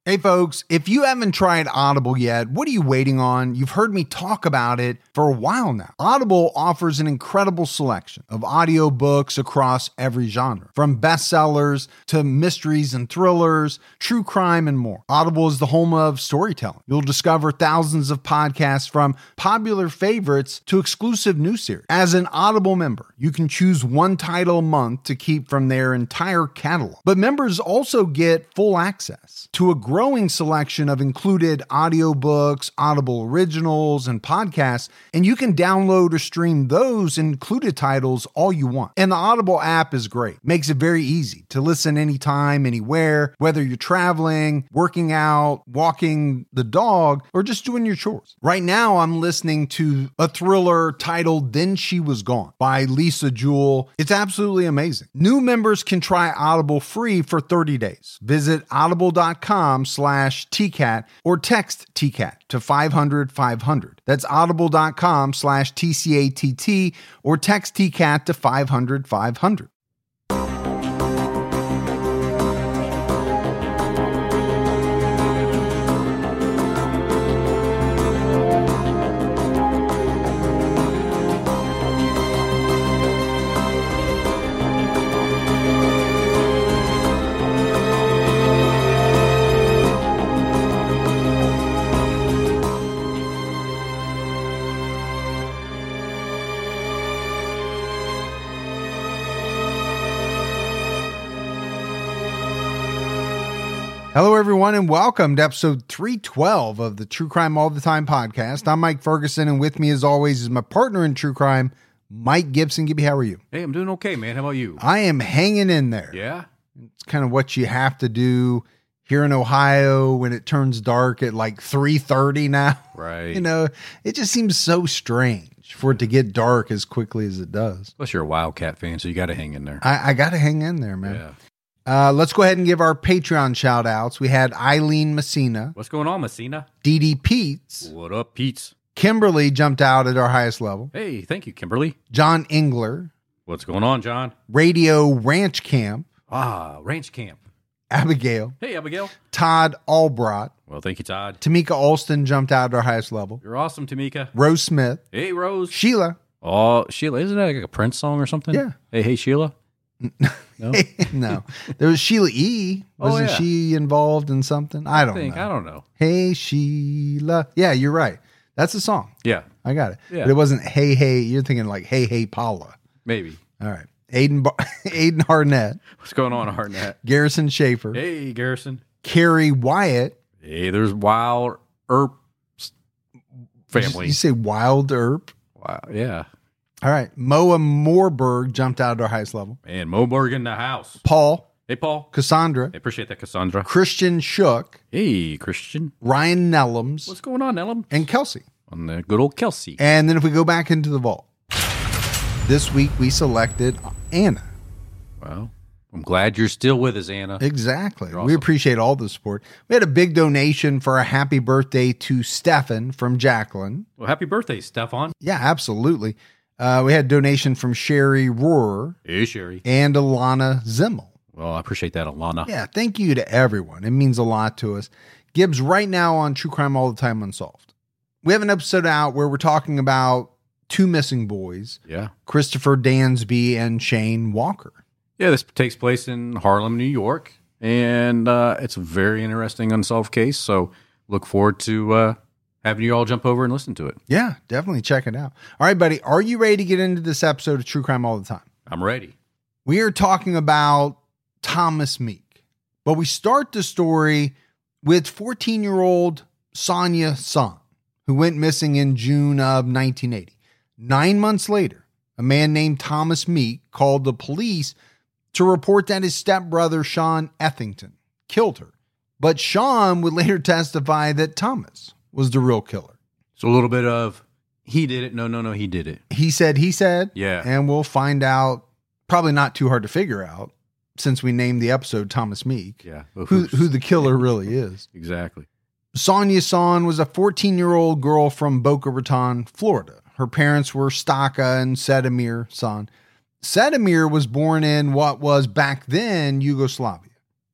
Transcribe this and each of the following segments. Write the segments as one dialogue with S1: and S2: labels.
S1: Hey folks, if you haven't tried Audible yet, what are you waiting on? You've heard me talk about it for a while now. Audible offers an incredible selection of audiobooks across every genre, from bestsellers to mysteries and thrillers, true crime, and more. Audible is the home of storytelling. You'll discover thousands of podcasts from popular favorites to exclusive new series. As an Audible member, you can choose one title a month to keep from their entire catalog. But members also get full access to a growing selection of included audiobooks, Audible originals, and podcasts, and you can download or stream those included titles all you want. And the Audible app is great. Makes it very easy to listen anytime, anywhere, whether you're traveling, working out, walking the dog, or just doing your chores. Right now, I'm listening to a thriller titled Then She Was Gone by Lisa Jewell. It's absolutely amazing. New members can try Audible free for 30 days. Visit audible.com/TCAT or text TCAT to 500-500. That's audible.com/TCATT or text TCAT to 500-500. Hello, everyone, and welcome to episode 312 of the True Crime All the Time podcast. I'm Mike Ferguson, and with me, as always, is my partner in true crime, Mike Gibson. Gibby, how are you?
S2: Hey, I'm doing okay, man. How about you?
S1: I am hanging in there.
S2: Yeah?
S1: It's kind of what you have to do here in Ohio when it turns dark at like 3:30 now.
S2: Right.
S1: You know, it just seems so strange for it to get dark as quickly as it does.
S2: Plus, you're a Wildcat fan, so you got to hang in there.
S1: I got to hang in there, man.
S2: Yeah.
S1: Let's go ahead and give our Patreon shout outs. We had Eileen Messina,
S2: What's going on, Messina?
S1: Dee Peets,
S2: What up, Pete's?
S1: Kimberly jumped out at our highest level,
S2: Hey, thank you, Kimberly.
S1: John Engler,
S2: What's going on, John?
S1: Radio Ranch Camp,
S2: Ranch Camp.
S1: Abigail,
S2: Hey, Abigail.
S1: Todd Albrot,
S2: Well, thank you, Todd.
S1: Tamika Alston jumped out at our highest level,
S2: You're awesome, Tamika.
S1: Rose Smith,
S2: Hey, Rose.
S1: Sheila.
S2: Oh, Sheila. Isn't that like a Prince song or something?
S1: Yeah.
S2: Hey, Sheila. No?
S1: No, there was Sheila E. Wasn't
S2: yeah.
S1: she involved in something? I don't know.
S2: I don't know.
S1: Hey, Sheila. Yeah, you're right. That's the song.
S2: Yeah,
S1: I got it.
S2: Yeah.
S1: But it wasn't Hey, Hey. You're thinking like Hey, Paula.
S2: maybe.
S1: All right. Aiden Harnett,
S2: What's going on, Hartnett?
S1: Garrison Schaefer,
S2: Hey, Garrison.
S1: Carrie Wyatt.
S2: Hey, there's Wild Earp family.
S1: You say Wild Earp?
S2: Wow, yeah.
S1: All right. Moa Morberg jumped out at our highest level.
S2: And Moberg in the house.
S1: Paul,
S2: Hey, Paul.
S1: Cassandra,
S2: I appreciate that, Cassandra.
S1: Christian Shook,
S2: Hey, Christian.
S1: Ryan Nellums,
S2: What's going on, Ellen?
S1: and Kelsey.
S2: On the good old Kelsey.
S1: And then if we go back into the vault, this week we selected Anna.
S2: Well, I'm glad you're still with us, Anna.
S1: Exactly.
S2: You're
S1: We
S2: awesome.
S1: appreciate all the support. We had a big donation for a happy birthday to Stefan from Jacqueline.
S2: Well, happy birthday, Stefan.
S1: Yeah, absolutely. We had a donation from Sherry Rohr
S2: Hey, Sherry.
S1: and Alana Zimmel.
S2: Well, I appreciate that, Alana.
S1: Yeah, thank you to everyone. It means a lot to us. Gibbs, right now on True Crime All the Time Unsolved, we have an episode out where we're talking about two missing boys,
S2: Yeah.
S1: Christopher Dansby and Shane Walker.
S2: Yeah, this takes place in Harlem, New York. And it's a very interesting unsolved case. So look forward to having you all jump over and listen to it.
S1: Yeah, definitely check it out. All right, buddy, are you ready to get into this episode of True Crime All the Time?
S2: I'm ready.
S1: We are talking about Thomas Meek, but we start the story with 14-year-old Sonia Son, who went missing in June of 1980. 9 months later, a man named Thomas Meek called the police to report that his stepbrother, Sean Ethington, killed her. But Sean would later testify that Thomas was the real killer.
S2: So a little bit of he did it. No, he did it.
S1: He said,
S2: Yeah.
S1: and we'll find out, probably not too hard to figure out, since we named the episode Thomas Meek,
S2: Yeah.
S1: who the killer really is.
S2: Exactly.
S1: Sonia Son was a 14-year-old girl from Boca Raton, Florida. Her parents were Staka and Sedimir Son. Sedimir was born in what was back then Yugoslavia.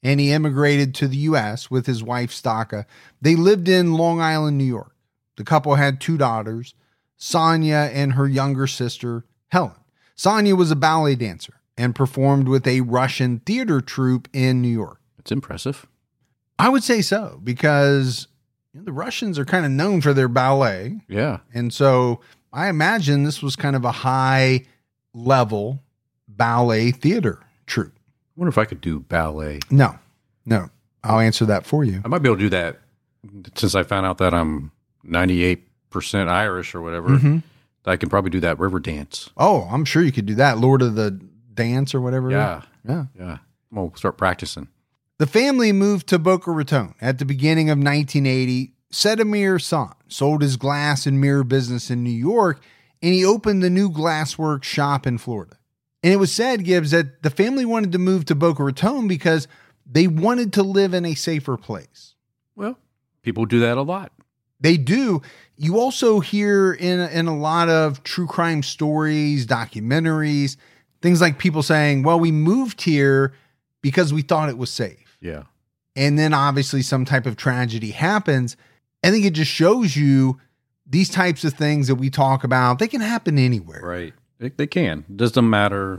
S1: and he immigrated to the U.S. with his wife, Staka. They lived in Long Island, New York. The couple had 2 daughters, Sonia and her younger sister, Helen. Sonia was a ballet dancer and performed with a Russian theater troupe in New York.
S2: It's impressive.
S1: I would say so, because the Russians are kind of known for their ballet.
S2: Yeah.
S1: And so I imagine this was kind of a high-level ballet theater troupe.
S2: I wonder if I could do ballet.
S1: No. I'll answer that for you.
S2: I might be able to do that since I found out that I'm 98% Irish or whatever.
S1: Mm-hmm.
S2: I can probably do that river dance.
S1: Oh, I'm sure you could do that. Lord of the Dance or whatever.
S2: Yeah.
S1: Yeah.
S2: We'll start practicing.
S1: The family moved to Boca Raton at the beginning of 1980. Sedimir San sold his glass and mirror business in New York, and he opened the new glasswork shop in Florida. And it was said, Gibbs, that the family wanted to move to Boca Raton because they wanted to live in a safer place.
S2: Well, people do that a lot.
S1: They do. You also hear in a lot of true crime stories, documentaries, things like people saying, well, we moved here because we thought it was safe.
S2: Yeah.
S1: And then obviously some type of tragedy happens. I think it just shows you these types of things that we talk about, they can happen anywhere.
S2: Right. They can. It doesn't matter,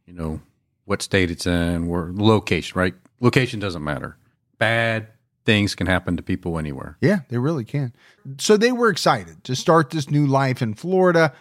S2: what state it's in or location, right? Location doesn't matter. Bad things can happen to people anywhere.
S1: Yeah, they really can. So they were excited to start this new life in Florida.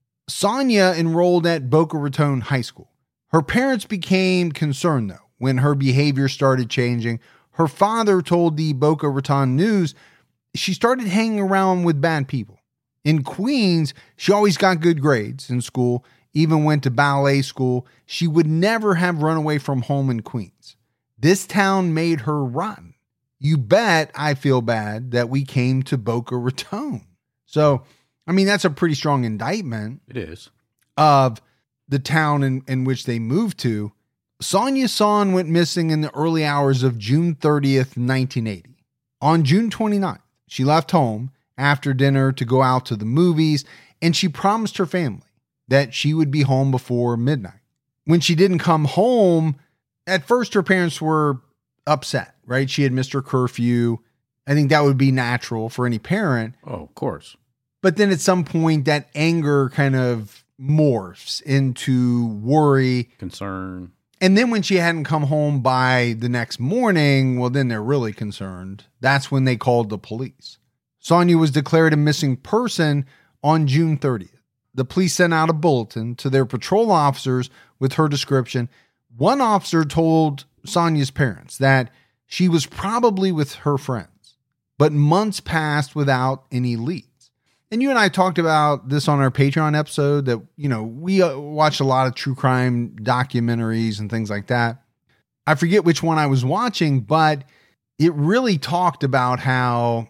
S1: Sonia enrolled at Boca Raton High School. Her parents became concerned, though, when her behavior started changing. Her father told the Boca Raton News she started hanging around with bad people. In Queens, she always got good grades in school, even went to ballet school. She would never have run away from home in Queens. This town made her rotten. You bet I feel bad that we came to Boca Raton. So, that's a pretty strong indictment.
S2: It is.
S1: Of the town in which they moved to. Sonia San went missing in the early hours of June 30th, 1980. On June 29th, she left home after dinner to go out to the movies, and she promised her family that she would be home before midnight. When she didn't come home, at first her parents were upset, right? She had missed her curfew. I think that would be natural for any parent.
S2: Oh, of course.
S1: But then at some point, that anger kind of morphs into worry.
S2: Concern.
S1: And then when she hadn't come home by the next morning, well, then they're really concerned. That's when they called the police. Sonia was declared a missing person on June 30th. The police sent out a bulletin to their patrol officers with her description. One officer told Sonia's parents that she was probably with her friends, but months passed without any leads. And you and I talked about this on our Patreon episode that, we watched a lot of true crime documentaries and things like that. I forget which one I was watching, but it really talked about how,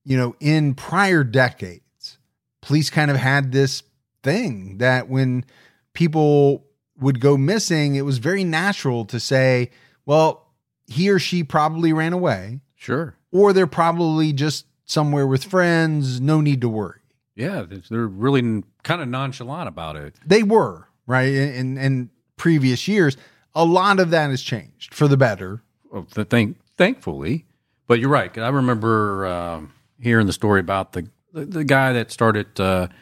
S1: in prior decades, police kind of had this thing that when people would go missing, it was very natural to say, well, he or she probably ran away.
S2: Sure.
S1: Or they're probably just somewhere with friends. No need to worry.
S2: Yeah, they're really kind of nonchalant about it.
S1: They were, right? In previous years, a lot of that has changed for the better.
S2: Well, thankfully. But you're right. I remember hearing the story about the guy that started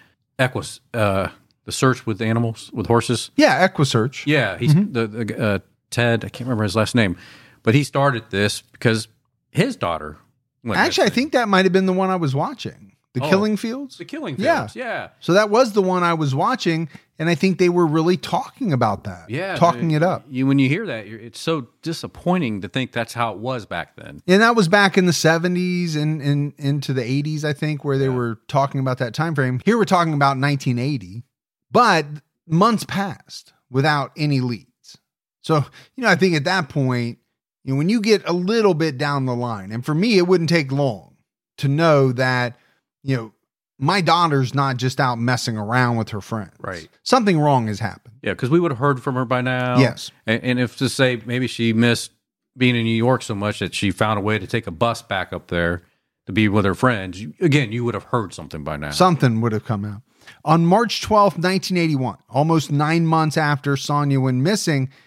S2: the search with animals, with horses.
S1: Yeah, EquiSearch.
S2: Yeah, he's the Ted. I can't remember his last name, but he started this because his daughter went
S1: Actually,
S2: missing.
S1: I think that might have been the one I was watching. The Killing Fields?
S2: The Killing Fields, yeah.
S1: So that was the one I was watching, and I think they were really talking about that.
S2: Yeah.
S1: Talking it up.
S2: When you hear that, it's so disappointing to think that's how it was back then.
S1: And that was back in the 70s and into the 80s, I think, where they were talking about that time frame. Here we're talking about 1980, but months passed without any leads. So, I think at that point, when you get a little bit down the line, and for me, it wouldn't take long to know that, my daughter's not just out messing around with her friends.
S2: Right.
S1: Something wrong has happened.
S2: Yeah, because we would have heard from her by now.
S1: Yes.
S2: And if to say maybe she missed being in New York so much that she found a way to take a bus back up there to be with her friends, you would have heard something by now.
S1: Something would have come out. On March 12th, 1981, almost 9 months after Sonia went missing,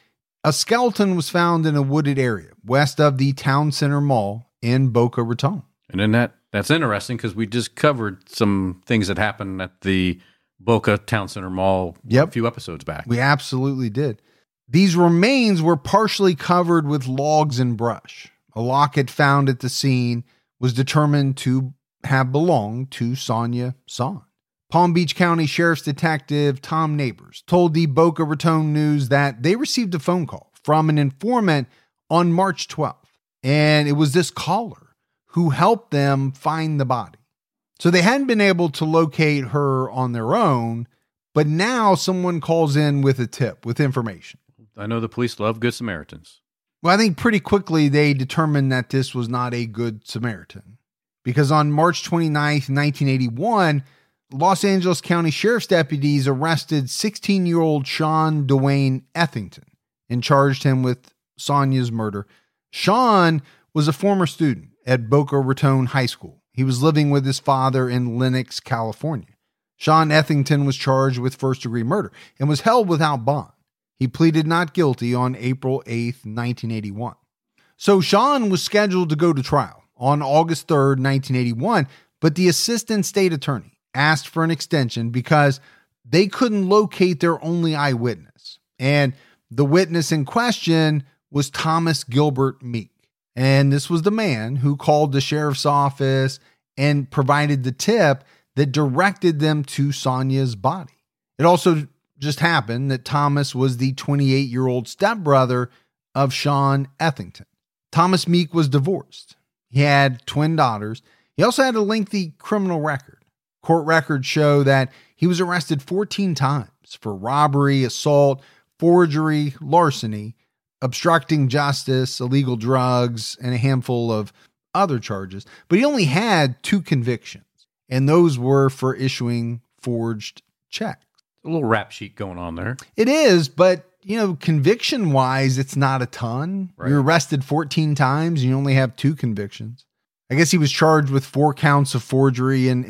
S1: A skeleton was found in a wooded area west of the Town Center Mall in Boca Raton.
S2: And then that's interesting because we just covered some things that happened at the Boca Town Center Mall a few episodes back.
S1: We absolutely did. These remains were partially covered with logs and brush. A locket found at the scene was determined to have belonged to Sonia Son. Palm Beach County Sheriff's Detective Tom Neighbors told the Boca Raton News that they received a phone call from an informant on March 12th, and it was this caller who helped them find the body. So they hadn't been able to locate her on their own, but now someone calls in with a tip, with information.
S2: I know the police love Good Samaritans.
S1: Well, I think pretty quickly they determined that this was not a Good Samaritan, because on March 29th, 1981, Los Angeles County Sheriff's deputies arrested 16-year-old Sean Dwayne Ethington and charged him with Sonia's murder. Sean was a former student at Boca Raton High School. He was living with his father in Lenox, California. Sean Ethington was charged with first-degree murder and was held without bond. He pleaded not guilty on April 8th, 1981. So Sean was scheduled to go to trial on August 3rd, 1981, but the assistant state attorney asked for an extension because they couldn't locate their only eyewitness. And the witness in question was Thomas Gilbert Meek. And this was the man who called the sheriff's office and provided the tip that directed them to Sonia's body. It also just happened that Thomas was the 28-year-old stepbrother of Sean Ethington. Thomas Meek was divorced. He had twin daughters. He also had a lengthy criminal record. Court records show that he was arrested 14 times for robbery, assault, forgery, larceny, obstructing justice, illegal drugs, and a handful of other charges. But he only had 2 convictions, and those were for issuing forged checks.
S2: A little rap sheet going on there.
S1: It is, but conviction-wise, it's not a ton. Right. You're arrested 14 times, and you only have 2 convictions. I guess he was charged with 4 counts of forgery in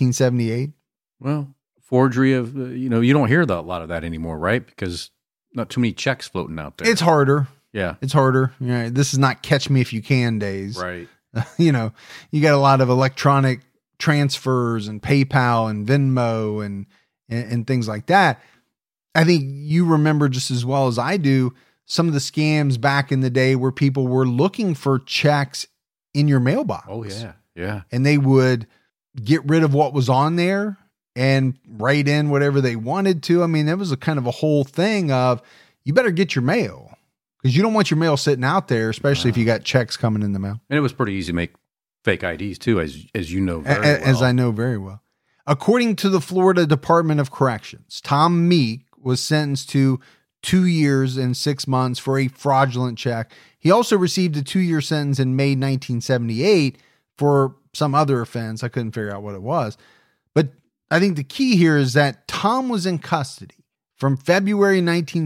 S1: 1978.
S2: Well, forgery of, you don't hear a lot of that anymore, right? Because not too many checks floating out there.
S1: It's harder.
S2: Yeah.
S1: It's harder. This is not catch me if you can days.
S2: Right.
S1: You got a lot of electronic transfers and PayPal and Venmo and things like that. I think you remember just as well as I do some of the scams back in the day where people were looking for checks in your mailbox.
S2: Oh, yeah. Yeah.
S1: And they would get rid of what was on there and write in whatever they wanted to. I mean, that was a kind of a whole thing of you better get your mail because you don't want your mail sitting out there, especially if you got checks coming in the mail.
S2: And it was pretty easy to make fake IDs too, as you know very well.
S1: As I know very well. According to the Florida Department of Corrections, Tom Meek was sentenced to 2 years and 6 months for a fraudulent check. He also received a 2-year sentence in May 1978 for some other offense. I couldn't figure out what it was. But I think the key here is that Tom was in custody from February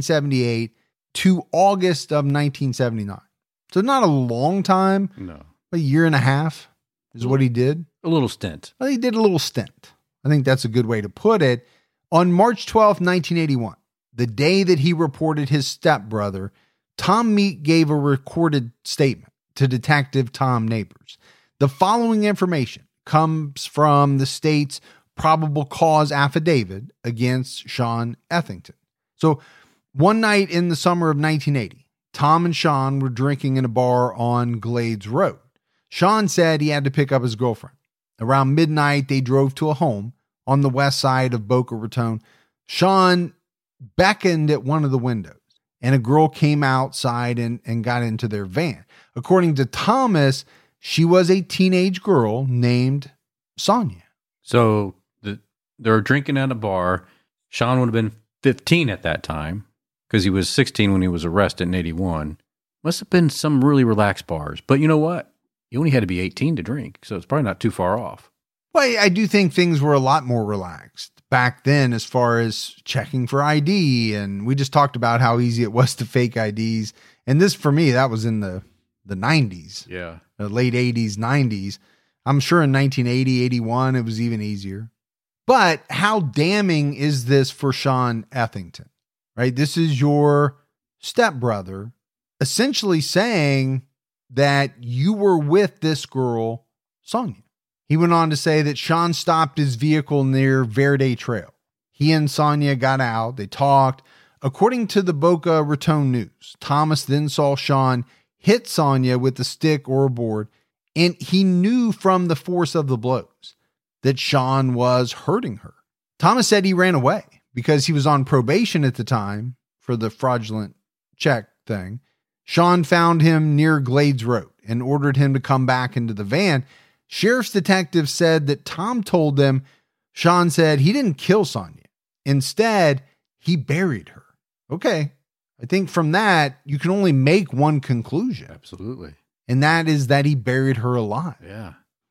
S1: 1978 to August of 1979. So not a long time.
S2: No.
S1: A year and a half is what he did.
S2: A little stint.
S1: Well, he did a little stint. I think that's a good way to put it. On March 12th, 1981, the day that he reported his stepbrother, Tom Meek gave a recorded statement to Detective Tom Neighbors. The following information comes from the state's probable cause affidavit against Sean Ethington. So one night in the summer of 1980, Tom and Sean were drinking in a bar on Glades Road. Sean said he had to pick up his girlfriend. Around midnight, they drove to a home on the west side of Boca Raton. Sean beckoned at one of the windows, and a girl came outside and got into their van. According to Thomas, she was a teenage girl named Sonia.
S2: So they're drinking at a bar. Sean would have been 15 at that time because he was 16 when he was arrested in 81. Must have been some really relaxed bars. But you know what? You only had to be 18 to drink, so it's probably not too far off.
S1: Well, I do think things were a lot more relaxed back then as far as checking for ID. And we just talked about how easy it was to fake IDs. And this, for me, that was in the 90s.
S2: Yeah.
S1: The late 80s, 90s. I'm sure in 1980, 81, it was even easier. But how damning is this for Sean Ethington, right? This is your stepbrother, essentially saying that you were with this girl, Sonia. He went on to say that Sean stopped his vehicle near Verde Trail. He and Sonia got out. They talked. According to the Boca Raton News, Thomas then saw Sean hit Sonia with a stick or a board, and he knew from the force of the blows that Sean was hurting her. Thomas said he ran away because he was on probation at the time for the fraudulent check thing. Sean found him near Glades Road and ordered him to come back into the van. Sheriff's detective said that Tom told them Sean said he didn't kill Sonia. Instead, he buried her. Okay. I think from that, you can only make one conclusion.
S2: Absolutely.
S1: And that is that he buried her alive.
S2: Yeah.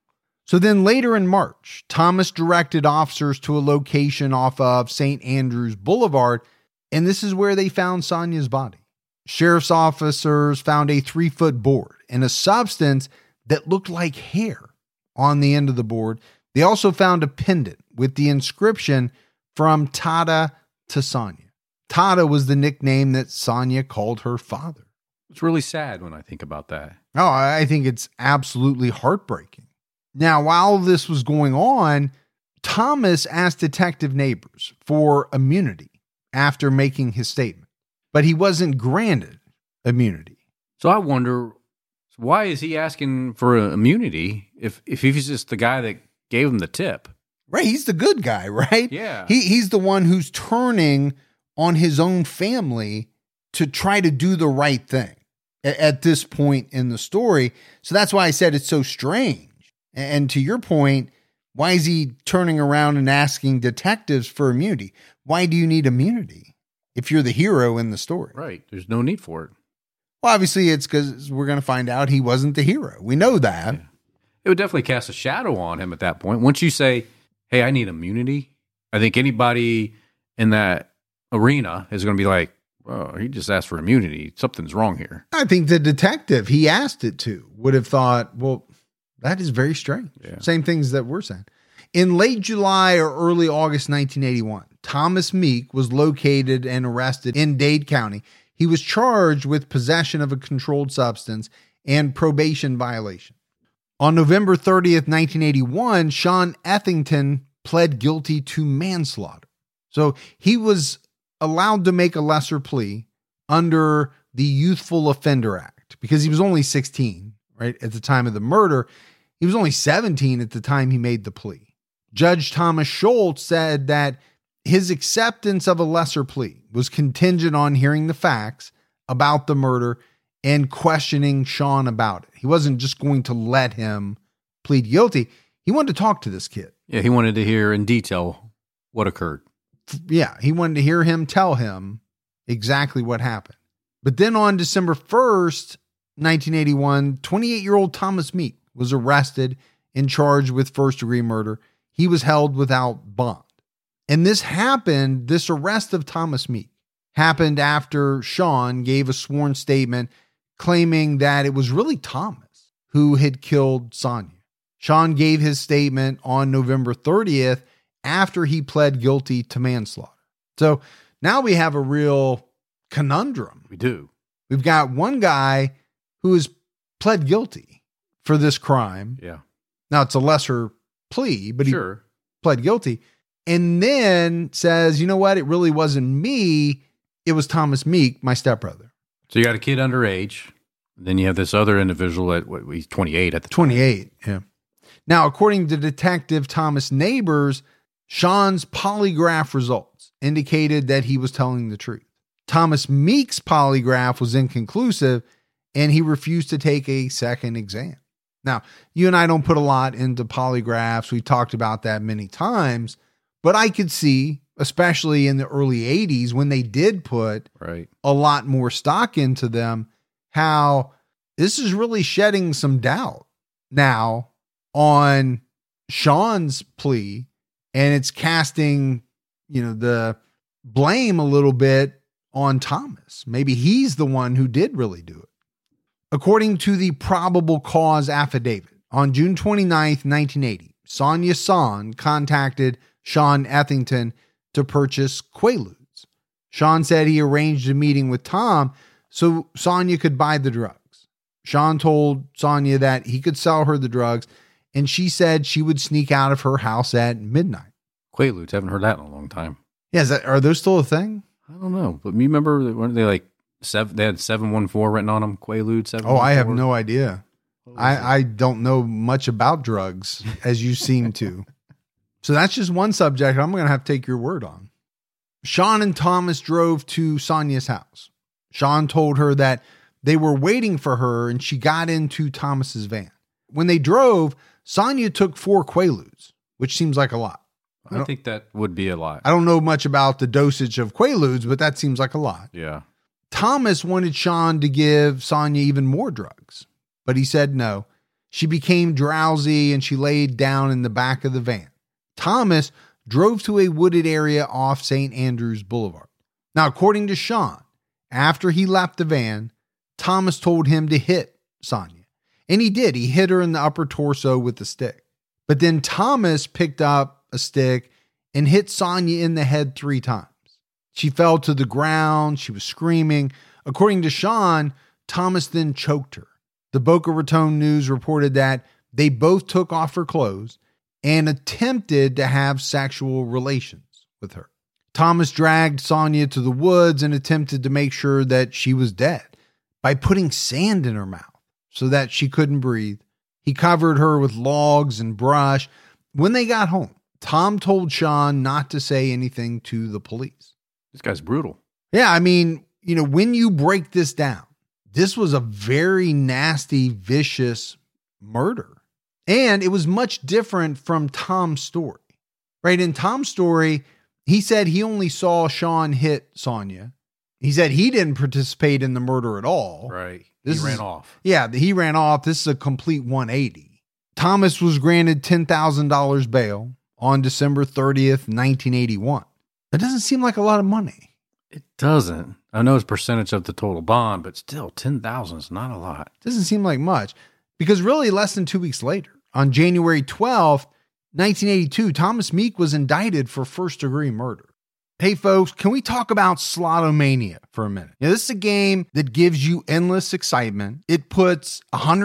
S1: So then later in March, Thomas directed officers to a location off of St. Andrews Boulevard, and this is where they found Sonia's body. Sheriff's officers found a 3-foot board and a substance that looked like hair on the end of the board. They also found a pendant with the inscription "From Tata to Sonia." Tata was the nickname that Sonia called her father.
S2: It's really sad when I think about that.
S1: Oh, I think it's absolutely heartbreaking. Now, while this was going on, Thomas asked Detective Neighbors for immunity after making his statement, but he wasn't granted immunity.
S2: So I wonder, why is he asking for immunity if he's just the guy that gave him the tip?
S1: Right, he's the good guy, right?
S2: Yeah.
S1: He's the one who's turning on his own family to try to do the right thing at this point in the story. So that's why I said it's so strange. And to your point, why is he turning around and asking detectives for immunity? Why do you need immunity if you're the hero in the story?
S2: Right. There's no need for it.
S1: Well, obviously it's because we're going to find out he wasn't the hero. We know that.
S2: Yeah. It would definitely cast a shadow on him at that point. Once you say, hey, I need immunity, I think anybody in that arena is going to be like, oh, he just asked for immunity. Something's wrong here.
S1: I think the detective he asked it to would have thought, well, that is very strange.
S2: Yeah.
S1: Same things that we're saying. In late July or early August 1981, Thomas Meek was located and arrested in Dade County. He was charged with possession of a controlled substance and probation violation. On November 30th, 1981, Sean Ethington pled guilty to manslaughter. So he was allowed to make a lesser plea under the Youthful Offender Act because he was only 16, right, at the time of the murder. He was only 17 at the time he made the plea. Judge Thomas Schultz said that his acceptance of a lesser plea was contingent on hearing the facts about the murder and questioning Sean about it. He wasn't just going to let him plead guilty. He wanted to talk to this kid.
S2: Yeah, he wanted to hear in detail what occurred.
S1: Yeah, he wanted to hear him tell him exactly what happened. But then on December 1st, 1981, 28-year-old Thomas Meek was arrested and charged with first-degree murder. He was held without bond. And this arrest of Thomas Meek happened after Sean gave a sworn statement claiming that it was really Thomas who had killed Sonia. Sean gave his statement on November 30th after he pled guilty to manslaughter. So now we have a real conundrum.
S2: We do.
S1: We've got one guy who has pled guilty for this crime.
S2: Yeah.
S1: Now it's a lesser plea, but
S2: sure.
S1: He pled guilty and then says, you know what? It really wasn't me. It was Thomas Meek, my stepbrother.
S2: So you got a kid underage. Then you have this other individual at he's 28 at the time.
S1: 28. Yeah. Now, according to Detective Thomas Neighbors, Sean's polygraph results indicated that he was telling the truth. Thomas Meek's polygraph was inconclusive and he refused to take a second exam. Now, you and I don't put a lot into polygraphs. We've talked about that many times, but I could see, especially in the early 80s when they did put a lot more stock into them, how this is really shedding some doubt now on Sean's plea, and it's casting, the blame a little bit on Thomas. Maybe he's the one who did really do it. According to the probable cause affidavit, on June 29th, 1980, Sonia Son contacted Sean Ethington to purchase Quaaludes. Sean said he arranged a meeting with Tom so Sonia could buy the drugs. Sean told Sonia that he could sell her the drugs, and she said she would sneak out of her house at midnight.
S2: Quaaludes, haven't heard that in a long time.
S1: Yeah, are those still a thing?
S2: I don't know, but you remember, weren't they like they had 714 written on them? Quaaludes 714?
S1: Oh, I have no idea. I don't know much about drugs, as you seem to. So that's just one subject I'm going to have to take your word on. Sean and Thomas drove to Sonia's house. Sean told her that they were waiting for her, and she got into Thomas's van. When they drove, Sonia took 4 Quaaludes, which seems like a lot.
S2: I think that would be a lot.
S1: I don't know much about the dosage of Quaaludes, but that seems like a lot.
S2: Yeah.
S1: Thomas wanted Sean to give Sonia even more drugs, but he said no. She became drowsy and she laid down in the back of the van. Thomas drove to a wooded area off St. Andrews Boulevard. Now, according to Sean, after he left the van, Thomas told him to hit Sonia. And he did. He hit her in the upper torso with the stick. But then Thomas picked up a stick and hit Sonia in the head 3 times. She fell to the ground. She was screaming. According to Sean, Thomas then choked her. The Boca Raton News reported that they both took off her clothes and attempted to have sexual relations with her. Thomas dragged Sonia to the woods and attempted to make sure that she was dead by putting sand in her mouth so that she couldn't breathe. He covered her with logs and brush. When they got home, Tom told Sean not to say anything to the police.
S2: This guy's brutal.
S1: Yeah, I mean, when you break this down, this was a very nasty, vicious murder. And it was much different from Tom's story, right? In Tom's story, he said he only saw Sean hit Sonia. He said he didn't participate in the murder at all.
S2: Right. He ran off.
S1: Yeah, he ran off. This is a complete 180. Thomas was granted $10,000 bail on December 30th, 1981. That doesn't seem like a lot of money.
S2: It doesn't. I know it's percentage of the total bond, but still, 10,000 is not a lot.
S1: Doesn't seem like much, because really less than 2 weeks later, on January 12th, 1982, Thomas Meek was indicted for first-degree murder. Hey folks, can we talk about Slotomania for a minute? Now, this is a game that gives you endless excitement. It puts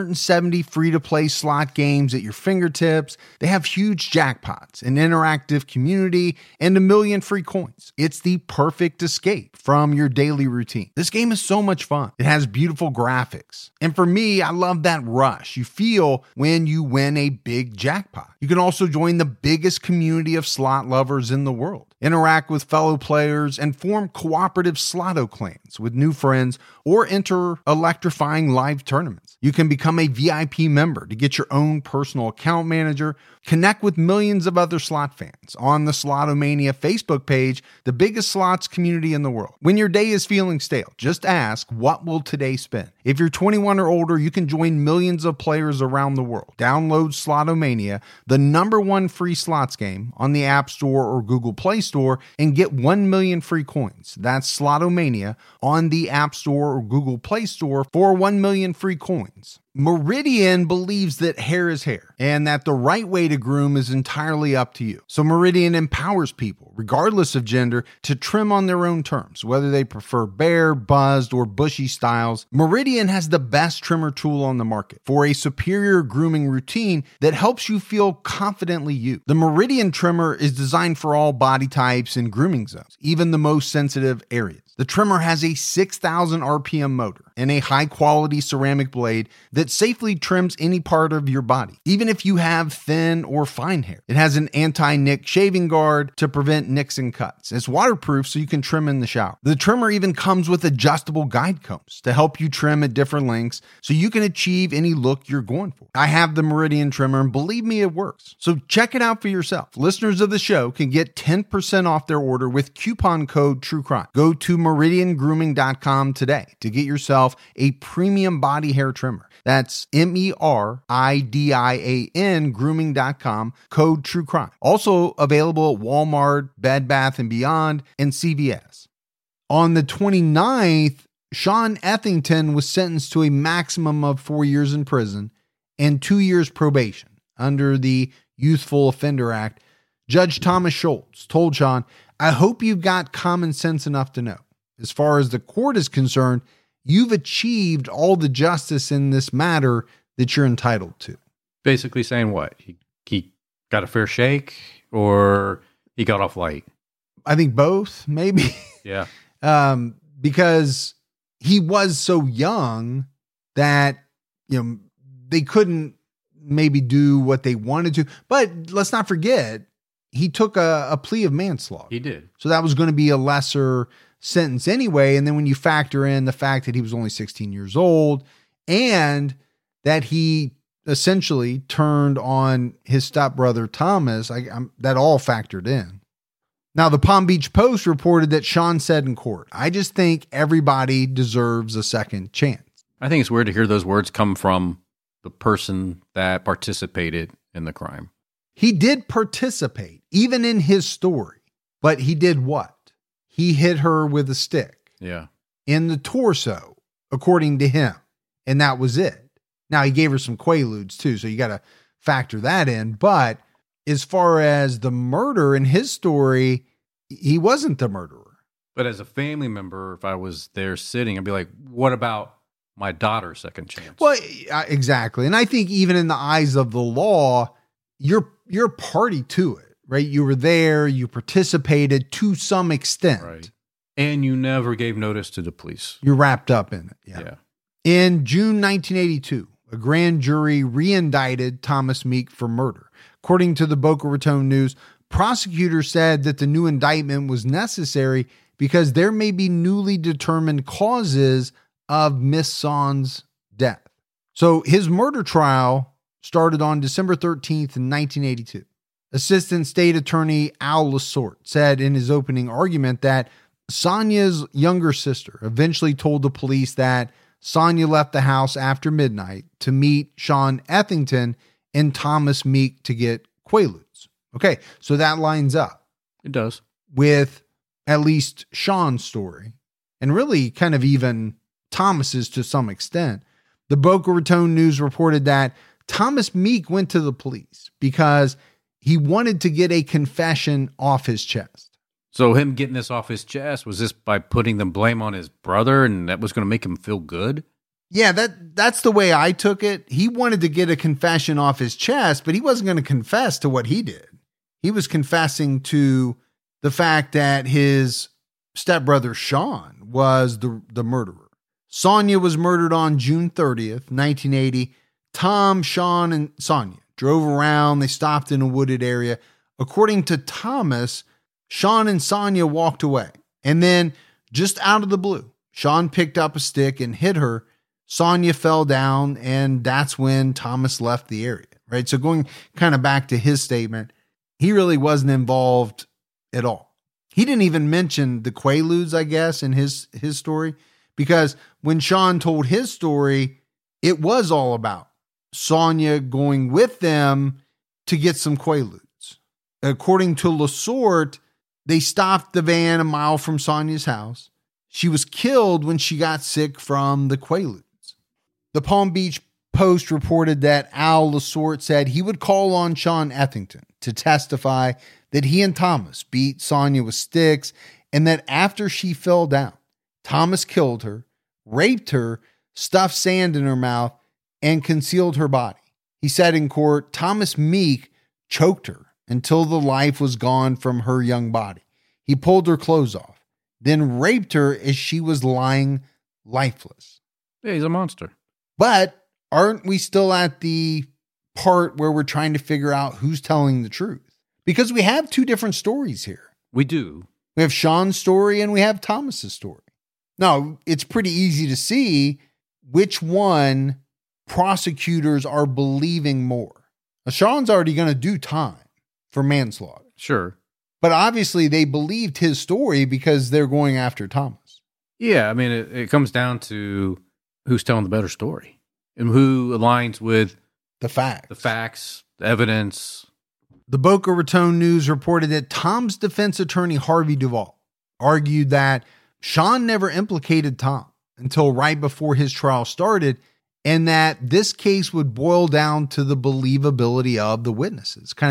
S1: 170 free-to-play slot games at your fingertips. They have huge jackpots, an interactive community, and 1 million free coins. It's the perfect escape from your daily routine. This game is so much fun. It has beautiful graphics. And for me, I love that rush you feel when you win a big jackpot. You can also join the biggest community of slot lovers in the world. Interact with fellow players and form cooperative Slotto clans with new friends or enter electrifying live tournaments. You can become a VIP member to get your own personal account manager. Connect with millions of other slot fans on the Slotomania Facebook page, the biggest slots community in the world. When your day is feeling stale, just ask, what will today spin? If you're 21 or older, you can join millions of players around the world. Download Slotomania, the #1 free slots game, on the App Store or Google Play Store and get 1 million free coins. That's Slotomania on the App Store or Google Play Store for 1 million free coins. Meridian believes that hair is hair and that the right way to groom is entirely up to you. So Meridian empowers people, regardless of gender, to trim on their own terms, whether they prefer bare, buzzed, or bushy styles. Meridian has the best trimmer tool on the market for a superior grooming routine that helps you feel confidently you. The Meridian trimmer is designed for all body types and grooming zones, even the most sensitive areas. The trimmer has a 6,000 RPM motor and a high-quality ceramic blade that safely trims any part of your body, even if you have thin or fine hair. It has an anti-nick shaving guard to prevent nicks and cuts. It's waterproof so you can trim in the shower. The trimmer even comes with adjustable guide combs to help you trim at different lengths so you can achieve any look you're going for. I have the Meridian trimmer, and believe me, it works. So check it out for yourself. Listeners of the show can get 10% off their order with coupon code TrueCrime. Go to meridiangrooming.com today to get yourself a premium body hair trimmer. That's MERIDIAN grooming.com, code TrueCrime. Also available at Walmart, Bed Bath & Beyond, and CVS. On the 29th, Sean Ethington was sentenced to a maximum of 4 years in prison and 2 years probation under the Youthful Offender Act. Judge Thomas Schultz told Sean, "I hope you've got common sense enough to know. As far as the court is concerned, you've achieved all the justice in this matter that you're entitled to."
S2: Basically saying what? He got a fair shake or he got off light?
S1: I think both, maybe.
S2: Yeah.
S1: Because he was so young that, they couldn't maybe do what they wanted to. But let's not forget, he took a plea of manslaughter.
S2: He did.
S1: So that was going to be a lesser sentence anyway. And then when you factor in the fact that he was only 16 years old and that he essentially turned on his stepbrother Thomas, that all factored in. Now, the Palm Beach Post reported that Sean said in court, "I just think everybody deserves a second chance."
S2: I think it's weird to hear those words come from the person that participated in the crime.
S1: He did participate, even in his story. But he did what? He hit her with a stick.
S2: Yeah.
S1: In the torso, according to him. And that was it. Now, he gave her some Quaaludes too, so you got to factor that in. But as far as the murder in his story, he wasn't the murderer.
S2: But as a family member, if I was there sitting, I'd be like, what about my daughter's second chance?
S1: Well, exactly. And I think even in the eyes of the law, you're party to it, right? You were there, you participated to some extent.
S2: Right. And you never gave notice to the police.
S1: You're wrapped up in it.
S2: Yeah.
S1: In June 1982, a grand jury re-indicted Thomas Meek for murder. According to the Boca Raton News, prosecutors said that the new indictment was necessary because there may be newly determined causes of Miss Son's death. So his murder trial started on December 13th in 1982. Assistant State Attorney Al Lasort said in his opening argument that Sonia's younger sister eventually told the police that Sonia left the house after midnight to meet Sean Ethington and Thomas Meek to get Quaaludes. Okay, so that lines up.
S2: It does.
S1: With at least Sean's story, and really kind of even Thomas's to some extent. The Boca Raton News reported that Thomas Meek went to the police because he wanted to get a confession off his chest.
S2: So him getting this off his chest, was this by putting the blame on his brother and that was going to make him feel good?
S1: Yeah, that's the way I took it. He wanted to get a confession off his chest, but he wasn't going to confess to what he did. He was confessing to the fact that his stepbrother Sean was the murderer. Sonia was murdered on June 30th, 1980. Tom, Sean, and Sonia drove around. They stopped in a wooded area. According to Thomas, Sean and Sonia walked away. And then, just out of the blue, Sean picked up a stick and hit her. Sonia fell down, and that's when Thomas left the area, right? So going kind of back to his statement, he really wasn't involved at all. He didn't even mention the Quaaludes, I guess, in his story, because when Sean told his story, it was all about Sonia going with them to get some Quaaludes. According to Lasort, they stopped the van a mile from Sonia's house. She was killed when she got sick from the Quaaludes. The Palm Beach Post reported that Al Lasort said he would call on Sean Ethington to testify that he and Thomas beat Sonia with sticks and that after she fell down, Thomas killed her, raped her, stuffed sand in her mouth, and concealed her body. He said in court, Thomas Meek choked her until the life was gone from her young body. He pulled her clothes off, then raped her as she was lying lifeless.
S2: Yeah, he's a monster.
S1: But aren't we still at the part where we're trying to figure out who's telling the truth? Because we have two different stories here.
S2: We do.
S1: We have Sean's story and we have Thomas's story. Now, it's pretty easy to see which one prosecutors are believing more. Now, Sean's already going to do time for manslaughter.
S2: Sure.
S1: But obviously they believed his story because they're going after Thomas.
S2: Yeah, I mean, it comes down to who's telling the better story and who aligns with
S1: the facts,
S2: the evidence.
S1: The Boca Raton News reported that Tom's defense attorney, Harvey Duvall, argued that Sean never implicated Tom until right before his trial started, and that this case would boil down to the believability of the witnesses, kind of just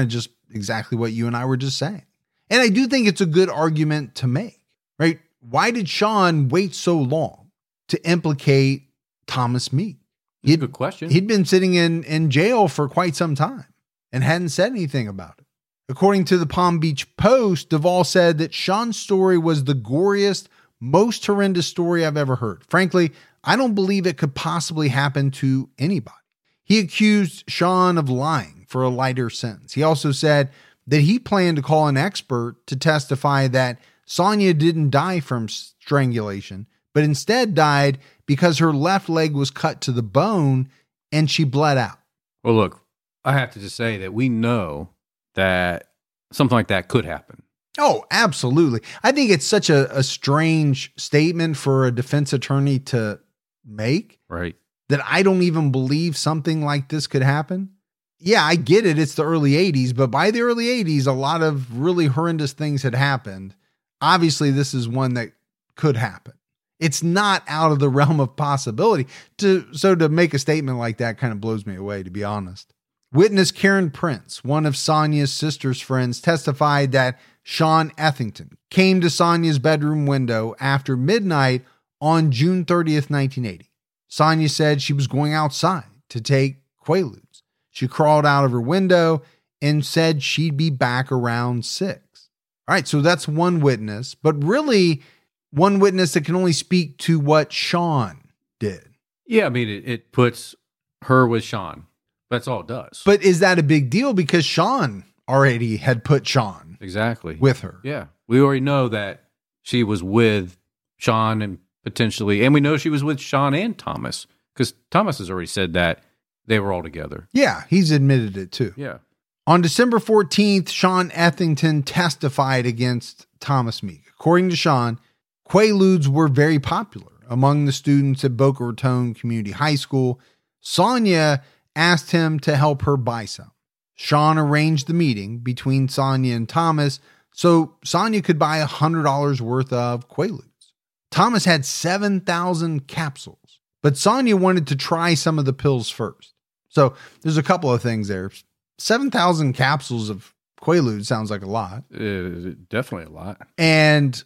S1: exactly what you and I were just saying. And I do think it's a good argument to make, right? Why did Sean wait so long to implicate Thomas Meek?
S2: Good question.
S1: He'd been sitting in jail for quite some time and hadn't said anything about it. According to the Palm Beach Post, Duvall said that Sean's story was the goriest, most horrendous story I've ever heard. Frankly, I don't believe it could possibly happen to anybody. He accused Sean of lying for a lighter sentence. He also said that he planned to call an expert to testify that Sonia didn't die from strangulation, but instead died because her left leg was cut to the bone and she bled out.
S2: Well, look, I have to just say that we know that something like that could happen.
S1: Oh, absolutely. I think it's such a strange statement for a defense attorney to make.
S2: Right.
S1: That I don't even believe something like this could happen. Yeah, I get it. It's the early 80s, but by the early 80s, a lot of really horrendous things had happened. Obviously, this is one that could happen. It's not out of the realm of possibility. So to make a statement like that kind of blows me away, to be honest. Witness Karen Prince, one of Sonia's sister's friends, testified that Sean Ethington came to Sonia's bedroom window after midnight on June 30th, 1980. Sonia said she was going outside to take Quaaludes. She crawled out of her window and said she'd be back around 6. All right, so that's one witness, but really one witness that can only speak to what Sean did.
S2: Yeah, I mean, it puts her with Sean. That's all it does.
S1: But is that a big deal? Because Sean already had put Sean
S2: exactly
S1: with her.
S2: Yeah, we already know that she was with Sean and potentially, and we know she was with Sean and Thomas because Thomas has already said that they were all together.
S1: Yeah, he's admitted it too.
S2: Yeah.
S1: On December 14th, Sean Ethington testified against Thomas Meek. According to Sean, Quaaludes were very popular among the students at Boca Raton Community High School. Sonia asked him to help her buy some. Sean arranged the meeting between Sonia and Thomas so Sonia could buy $100 worth of Quaaludes. Thomas had 7,000 capsules, but Sonia wanted to try some of the pills first. So there's a couple of things there. 7,000 capsules of Quaaludes sounds like a lot.
S2: Definitely a lot.
S1: And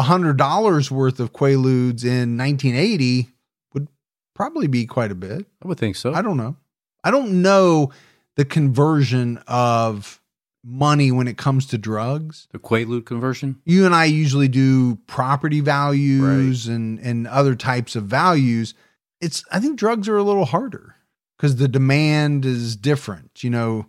S1: $100 worth of Quaaludes in 1980 would probably be quite a bit.
S2: I would think so.
S1: I don't know. I don't know the conversion of money when it comes to drugs.
S2: The Quaalude conversion?
S1: You and I usually do property values and other types of values. I think drugs are a little harder because the demand is different,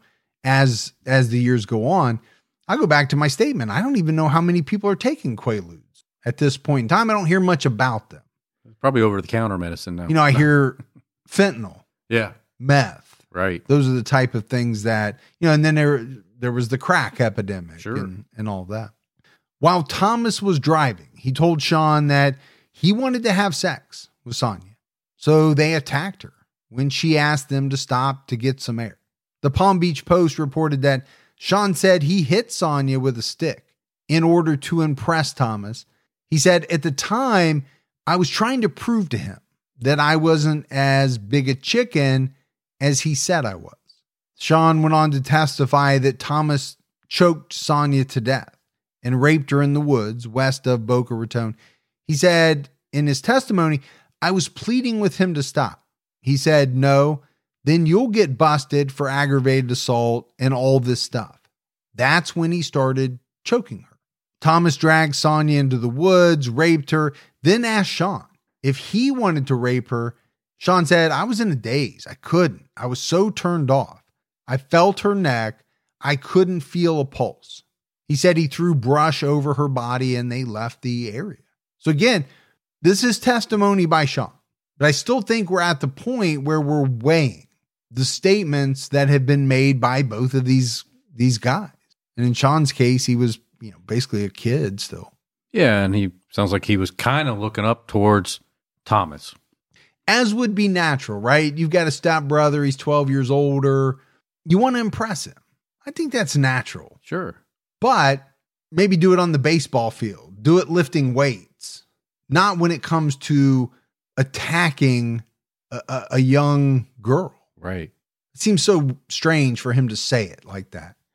S1: as the years go on. I go back to my statement. I don't even know how many people are taking Quaaludes at this point in time. I don't hear much about them.
S2: Probably over-the-counter medicine now.
S1: I hear fentanyl.
S2: Yeah.
S1: Meth.
S2: Right.
S1: Those are the type of things that, and then there was the crack epidemic
S2: sure.
S1: and all that. While Thomas was driving, he told Sean that he wanted to have sex with Sonia. So they attacked her when she asked them to stop to get some air. The Palm Beach Post reported that Sean said he hit Sonia with a stick in order to impress Thomas. He said, at the time, I was trying to prove to him that I wasn't as big a chicken as he said I was. Sean went on to testify that Thomas choked Sonia to death and raped her in the woods west of Boca Raton. He said in his testimony, I was pleading with him to stop. He said, no, then you'll get busted for aggravated assault and all this stuff. That's when he started choking her. Thomas dragged Sonia into the woods, raped her, then asked Sean if he wanted to rape her. Sean said, I was in a daze. I couldn't. I was so turned off. I felt her neck. I couldn't feel a pulse. He said he threw brush over her body and they left the area. So again, this is testimony by Sean. But I still think we're at the point where we're weighing the statements that have been made by both of these guys. And in Sean's case, he was, basically a kid still.
S2: Yeah, and he sounds like he was kind of looking up towards Thomas.
S1: As would be natural, right? You've got a stepbrother. He's 12 years older. You want to impress him. I think that's natural.
S2: Sure.
S1: But maybe do it on the baseball field. Do it lifting weights. Not when it comes to attacking a young girl.
S2: Right.
S1: It seems so strange for him to say it like that.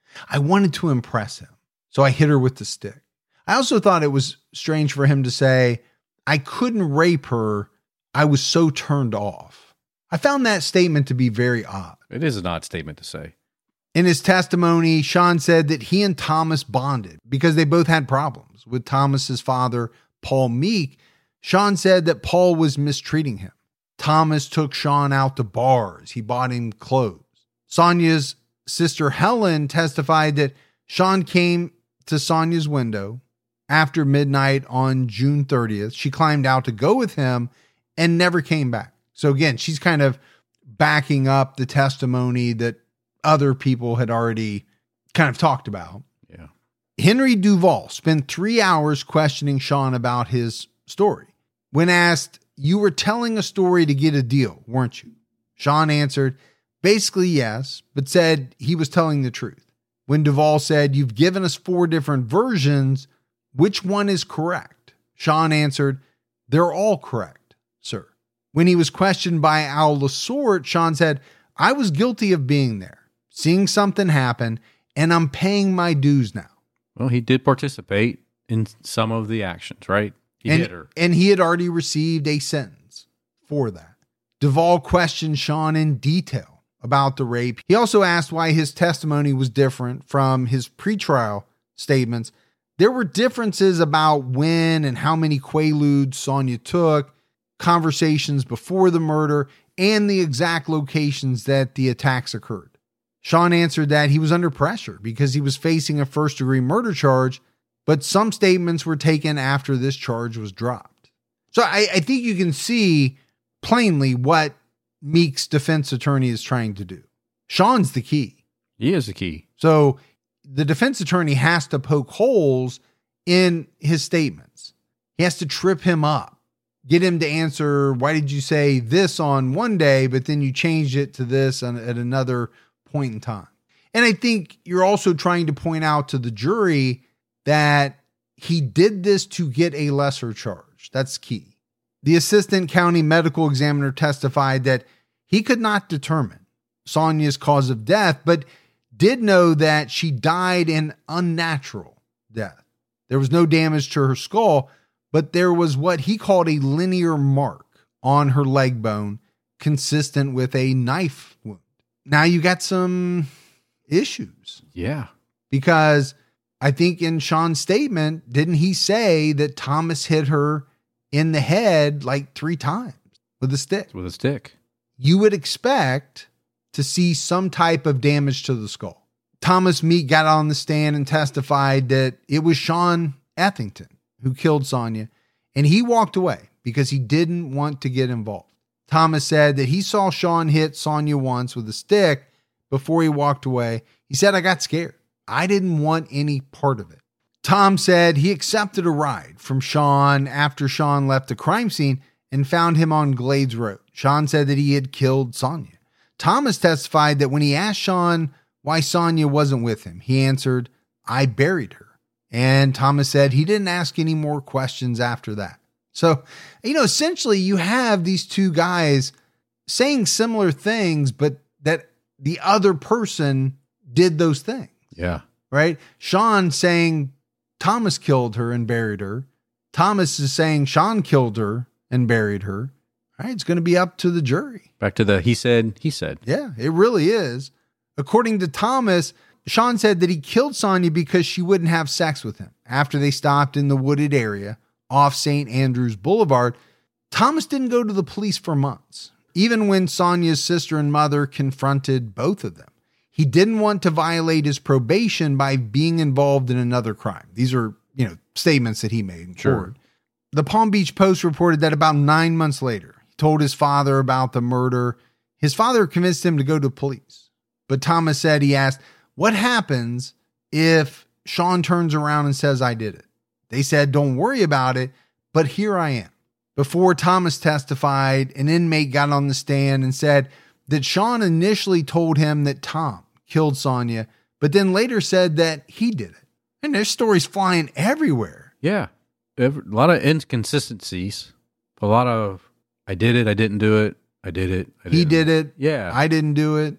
S1: I wanted to impress him, so I hit her with the stick. I also thought it was strange for him to say, I couldn't rape her. I was so turned off. I found that statement to be very odd.
S2: It is an odd statement to say.
S1: In his testimony, Sean said that he and Thomas bonded because they both had problems. With Thomas's father, Paul Meek, Sean said that Paul was mistreating him. Thomas took Sean out to bars. He bought him clothes. Sonia's sister Helen testified that Sean came to Sonia's window after midnight on June 30th. She climbed out to go with him and never came back. So again, she's kind of backing up the testimony that other people had already kind of talked about.
S2: Yeah.
S1: Henry Duval spent 3 hours questioning Sean about his story. When asked, you were telling a story to get a deal, weren't you? Sean answered, basically yes, but said he was telling the truth. When Duval said, you've given us 4 different versions, which one is correct? Sean answered, they're all correct, sir. When he was questioned by Al Lasort, Sean said, I was guilty of being there, seeing something happen, and I'm paying my dues now.
S2: Well, he did participate in some of the actions, right? He hit her.
S1: And he had already received a sentence for that. Duval questioned Sean in detail about the rape. He also asked why his testimony was different from his pretrial statements. There were differences about when and how many Quaaludes Sonia took, conversations before the murder, and the exact locations that the attacks occurred. Sean answered that he was under pressure because he was facing a first-degree murder charge, but some statements were taken after this charge was dropped. So I think you can see plainly what Meek's defense attorney is trying to do. Sean's the key.
S2: He is the key.
S1: So the defense attorney has to poke holes in his statements. He has to trip him up, get him to answer, why did you say this on one day, but then you changed it to this at another point in time? And I think you're also trying to point out to the jury that he did this to get a lesser charge. That's key. The assistant county medical examiner testified that he could not determine Sonia's cause of death, but did know that she died an unnatural death. There was no damage to her skull, but there was what he called a linear mark on her leg bone, consistent with a knife wound. Now you got some issues.
S2: Yeah.
S1: Because I think in Sean's statement, didn't he say that Thomas hit her in the head like 3 times with a stick?
S2: With a stick.
S1: You would expect to see some type of damage to the skull. Thomas Meek got on the stand and testified that it was Sean Ethington who killed Sonia, and he walked away because he didn't want to get involved. Thomas said that he saw Sean hit Sonia once with a stick before he walked away. He said, I got scared. I didn't want any part of it. Tom said he accepted a ride from Sean after Sean left the crime scene and found him on Glades Road. Sean said that he had killed Sonia. Thomas testified that when he asked Sean why Sonia wasn't with him, he answered, I buried her. And Thomas said he didn't ask any more questions after that. So, essentially you have these 2 guys saying similar things, but that the other person did those things.
S2: Yeah.
S1: Right? Sean saying Thomas killed her and buried her. Thomas is saying Sean killed her and buried her. All right, it's going to be up to the jury.
S2: Back to the he said.
S1: Yeah, it really is. According to Thomas, Sean said that he killed Sonia because she wouldn't have sex with him. After they stopped in the wooded area off St. Andrews Boulevard, Thomas didn't go to the police for months, even when Sonia's sister and mother confronted both of them. He didn't want to violate his probation by being involved in another crime. These are, statements that he made in court. The Palm Beach Post reported that about 9 months later, he told his father about the murder. His father convinced him to go to police. But Thomas said he asked, what happens if Sean turns around and says, I did it? They said, don't worry about it, but here I am. Before Thomas testified, an inmate got on the stand and said that Sean initially told him that Tom killed Sonia, but then later said that he did it. And there's stories flying everywhere.
S2: Yeah. A lot of inconsistencies. A lot of, I did it, I didn't do it, I did it.
S1: He did it.
S2: Yeah.
S1: I didn't do it.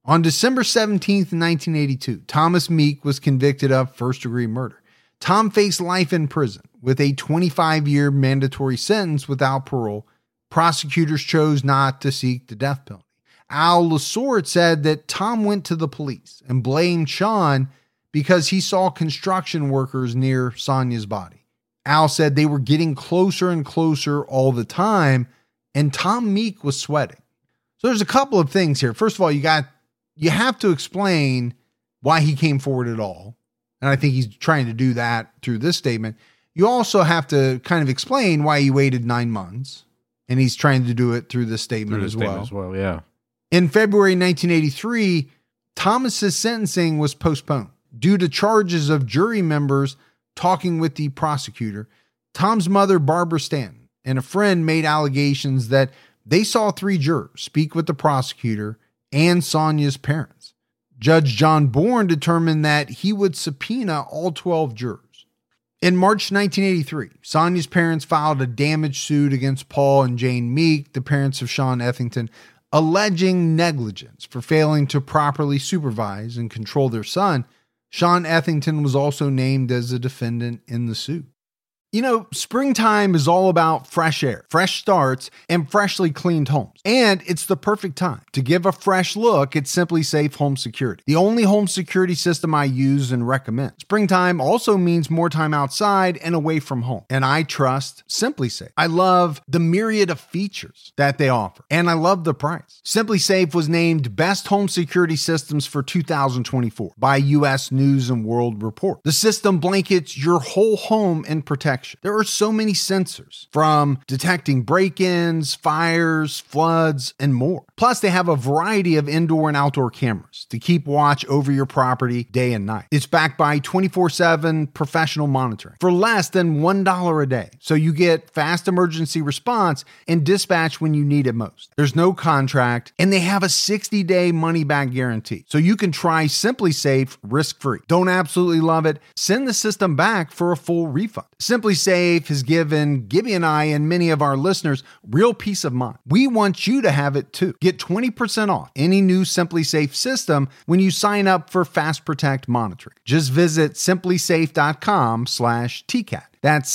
S1: On December 17th, 1982, Thomas Meek was convicted of first-degree murder. Tom faced life in prison with a 25-year mandatory sentence without parole. Prosecutors chose not to seek the death penalty. Al Lasort said that Tom went to the police and blamed Sean because he saw construction workers near Sonia's body. Al said they were getting closer and closer all the time, and Tom Meek was sweating. So there's a couple of things here. First of all, you have to explain why he came forward at all. And I think he's trying to do that through this statement. You also have to kind of explain why he waited 9 months. And he's trying to do it through this statement as well.
S2: Yeah.
S1: In February 1983, Thomas's sentencing was postponed due to charges of jury members talking with the prosecutor. Tom's mother, Barbara Stanton, and a friend made allegations that they saw 3 jurors speak with the prosecutor and Sonia's parents. Judge John Bourne determined that he would subpoena all 12 jurors. In March 1983, Sonia's parents filed a damage suit against Paul and Jane Meek, the parents of Sean Ethington, alleging negligence for failing to properly supervise and control their son. Sean Ethington was also named as a defendant in the suit. You know, springtime is all about fresh air, fresh starts, and freshly cleaned homes. And it's the perfect time to give a fresh look at SimpliSafe Home Security, the only home security system I use and recommend. Springtime also means more time outside and away from home. And I trust SimpliSafe. I love the myriad of features that they offer, and I love the price. SimpliSafe was named Best Home Security Systems for 2024 by U.S. News and World Report. The system blankets your whole home in protection. There are so many sensors, from detecting break-ins, fires, floods, and more. Plus, they have a variety of indoor and outdoor cameras to keep watch over your property day and night. It's backed by 24/7 professional monitoring for less than $1 a day. So you get fast emergency response and dispatch when you need it most. There's no contract, and they have a 60-day money-back guarantee. So you can try SimpliSafe risk-free. Don't absolutely love it? Send the system back for a full refund. SimpliSafe has given Gibby and I and many of our listeners real peace of mind. We want you to have it too. Get 20% off any new SimpliSafe system when you sign up for Fast Protect monitoring. Just visit simplisafe.com/TCAT. That's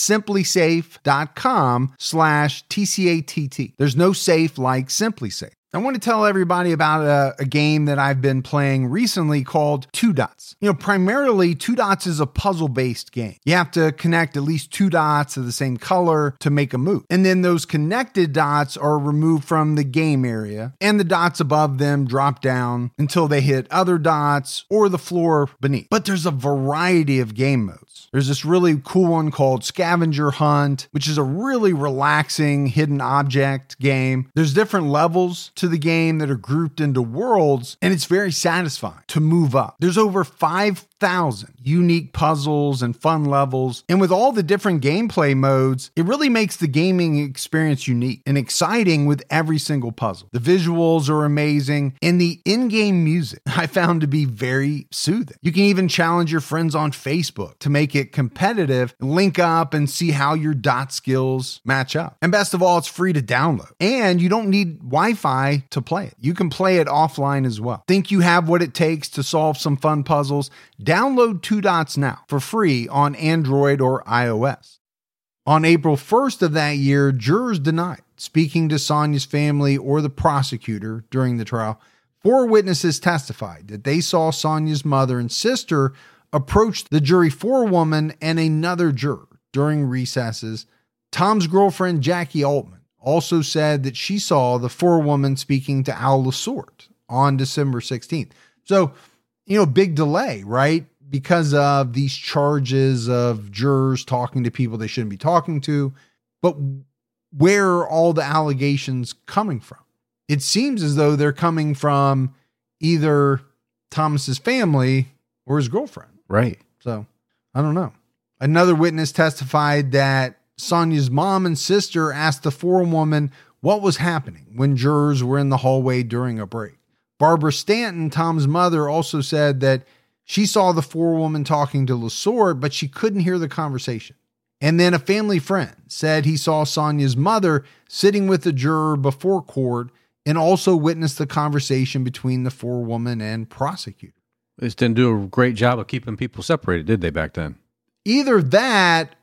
S1: simplisafe.com/TCATT. There's no safe like SimpliSafe. I want to tell everybody about a game that I've been playing recently called Two Dots. You know, primarily Two Dots is a puzzle-based game. You have to connect at least 2 dots of the same color to make a move. And then those connected dots are removed from the game area, and the dots above them drop down until they hit other dots or the floor beneath. But there's a variety of game modes. There's this really cool one called Scavenger Hunt, which is a really relaxing hidden object game. There's different levels to the game that are grouped into worlds, and it's very satisfying to move up. There's over 5,000 unique puzzles and fun levels, and with all the different gameplay modes, it really makes the gaming experience unique and exciting with every single puzzle. The visuals are amazing, and the in-game music I found to be very soothing. You can even challenge your friends on Facebook to make it competitive, link up, and see how your dot skills match up. And best of all, it's free to download, and you don't need Wi-Fi to play it. You can play it offline as well. Think you have what it takes to solve some fun puzzles? Download Two Dots now for free on Android or iOS. On April 1st of that year, jurors denied speaking to Sonia's family or the prosecutor during the trial. 4 witnesses testified that they saw Sonia's mother and sister approach the jury forewoman and another juror during recesses. Tom's girlfriend, Jackie Altman, also said that she saw the forewoman speaking to Al Lasort on December 16th. So, you know, big delay, right? Because of these charges of jurors talking to people they shouldn't be talking to. But where are all the allegations coming from? It seems as though they're coming from either Thomas's family or his girlfriend.
S2: Right.
S1: So, I don't know. Another witness testified that Sonia's mom and sister asked the forewoman what was happening when jurors were in the hallway during a break. Barbara Stanton, Tom's mother, also said that she saw the forewoman talking to Lasort, but she couldn't hear the conversation. And then a family friend said he saw Sonia's mother sitting with the juror before court and also witnessed the conversation between the forewoman and prosecutor.
S2: They just didn't do a great job of keeping people separated, did they, back then?
S1: Either that,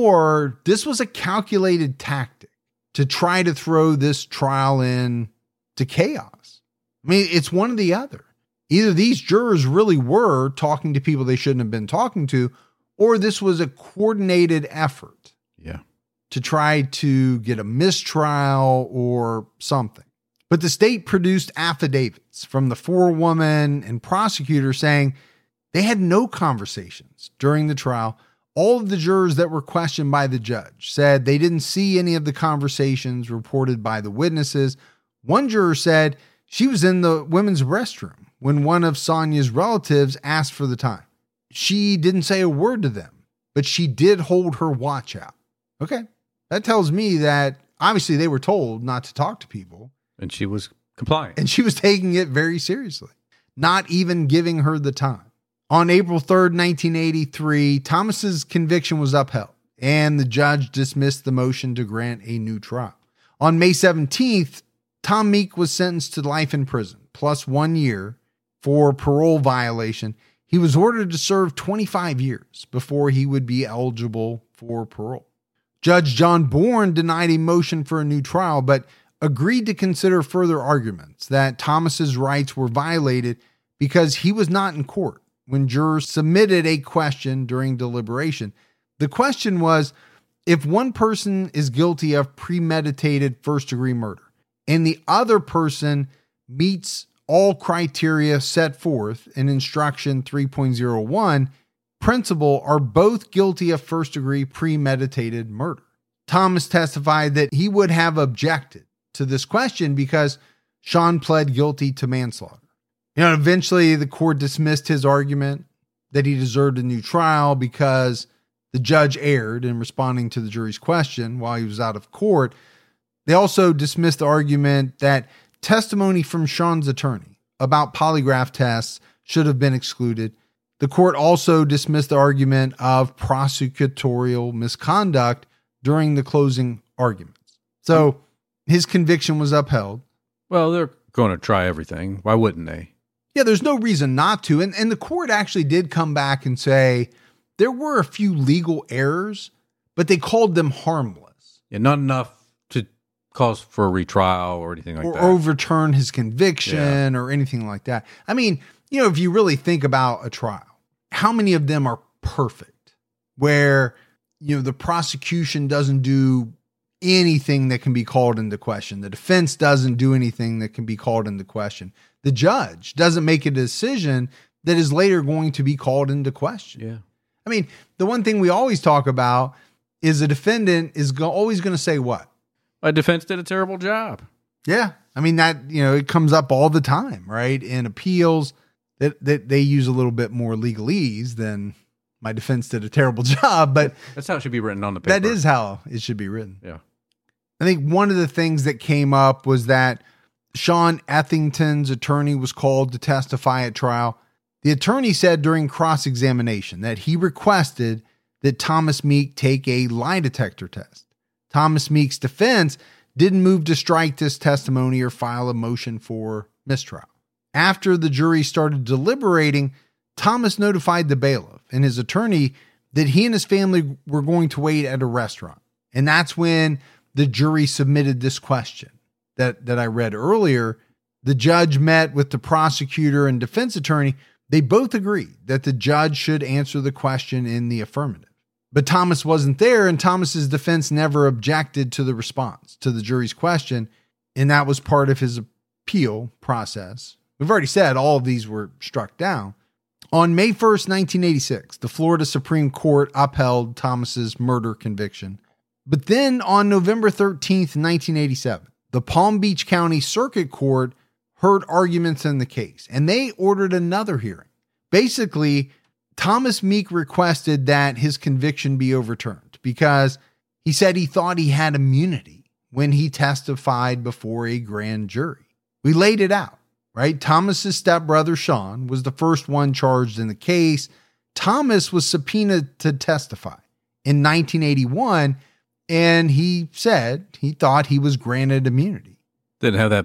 S1: or this was a calculated tactic to try to throw this trial in to chaos. I mean, it's one or the other. Either these jurors really were talking to people they shouldn't have been talking to, or this was a coordinated effort.
S2: Yeah.
S1: To try to get a mistrial or something. But the state produced affidavits from the forewoman and prosecutor saying they had no conversations during the trial. All of the jurors that were questioned by the judge said they didn't see any of the conversations reported by the witnesses. One juror said she was in the women's restroom when one of Sonia's relatives asked for the time. She didn't say a word to them, but she did hold her watch out. Okay. That tells me that obviously they were told not to talk to people.
S2: And she was compliant.
S1: And she was taking it very seriously, not even giving her the time. On April 3rd, 1983, Thomas's conviction was upheld, and the judge dismissed the motion to grant a new trial. On May 17th, Tom Meek was sentenced to life in prison, plus 1 year for parole violation. He was ordered to serve 25 years before he would be eligible for parole. Judge John Bourne denied a motion for a new trial, but agreed to consider further arguments that Thomas's rights were violated because he was not in court when jurors submitted a question during deliberation. The question was, if one person is guilty of premeditated first-degree murder and the other person meets all criteria set forth in Instruction 3.01, principal are both guilty of first-degree premeditated murder. Thomas testified that he would have objected to this question because Sean pled guilty to manslaughter. Eventually the court dismissed his argument that he deserved a new trial because the judge erred in responding to the jury's question while he was out of court. They also dismissed the argument that testimony from Sean's attorney about polygraph tests should have been excluded. The court also dismissed the argument of prosecutorial misconduct during the closing arguments. So his conviction was upheld.
S2: Well, they're going to try everything. Why wouldn't they?
S1: Yeah, there's no reason not to. And the court actually did come back and say there were a few legal errors, but they called them harmless.
S2: Yeah, not enough to cause for a retrial or anything like that.
S1: Or overturn his conviction or anything like that. I mean, if you really think about a trial, how many of them are perfect where, the prosecution doesn't do anything that can be called into question. The defense doesn't do anything that can be called into question. The judge doesn't make a decision that is later going to be called into question.
S2: Yeah.
S1: I mean, the one thing we always talk about is a defendant is always going to say what?
S2: My defense did a terrible job.
S1: Yeah. I mean, that, it comes up all the time, right? In appeals that they use a little bit more legalese than my defense did a terrible job, but
S2: that's how it should be written on the paper.
S1: That is how it should be written.
S2: Yeah.
S1: I think one of the things that came up was that Sean Ethington's attorney was called to testify at trial. The attorney said during cross-examination that he requested that Thomas Meek take a lie detector test. Thomas Meek's defense didn't move to strike this testimony or file a motion for mistrial. After the jury started deliberating, Thomas notified the bailiff and his attorney that he and his family were going to wait at a restaurant. And that's when the jury submitted this question that I read earlier. The judge met with the prosecutor and defense attorney. They both agreed that the judge should answer the question in the affirmative. But Thomas wasn't there, and Thomas's defense never objected to the response to the jury's question, and that was part of his appeal process. We've already said all of these were struck down. On May 1st, 1986, the Florida Supreme Court upheld Thomas's murder conviction. But then on November 13th, 1987, the Palm Beach County Circuit Court heard arguments in the case, and they ordered another hearing. Basically, Thomas Meek requested that his conviction be overturned because he said he thought he had immunity when he testified before a grand jury. We laid it out, right? Thomas's stepbrother, Sean, was the first one charged in the case. Thomas was subpoenaed to testify in 1981, and he said he thought he was granted immunity.
S2: Didn't have that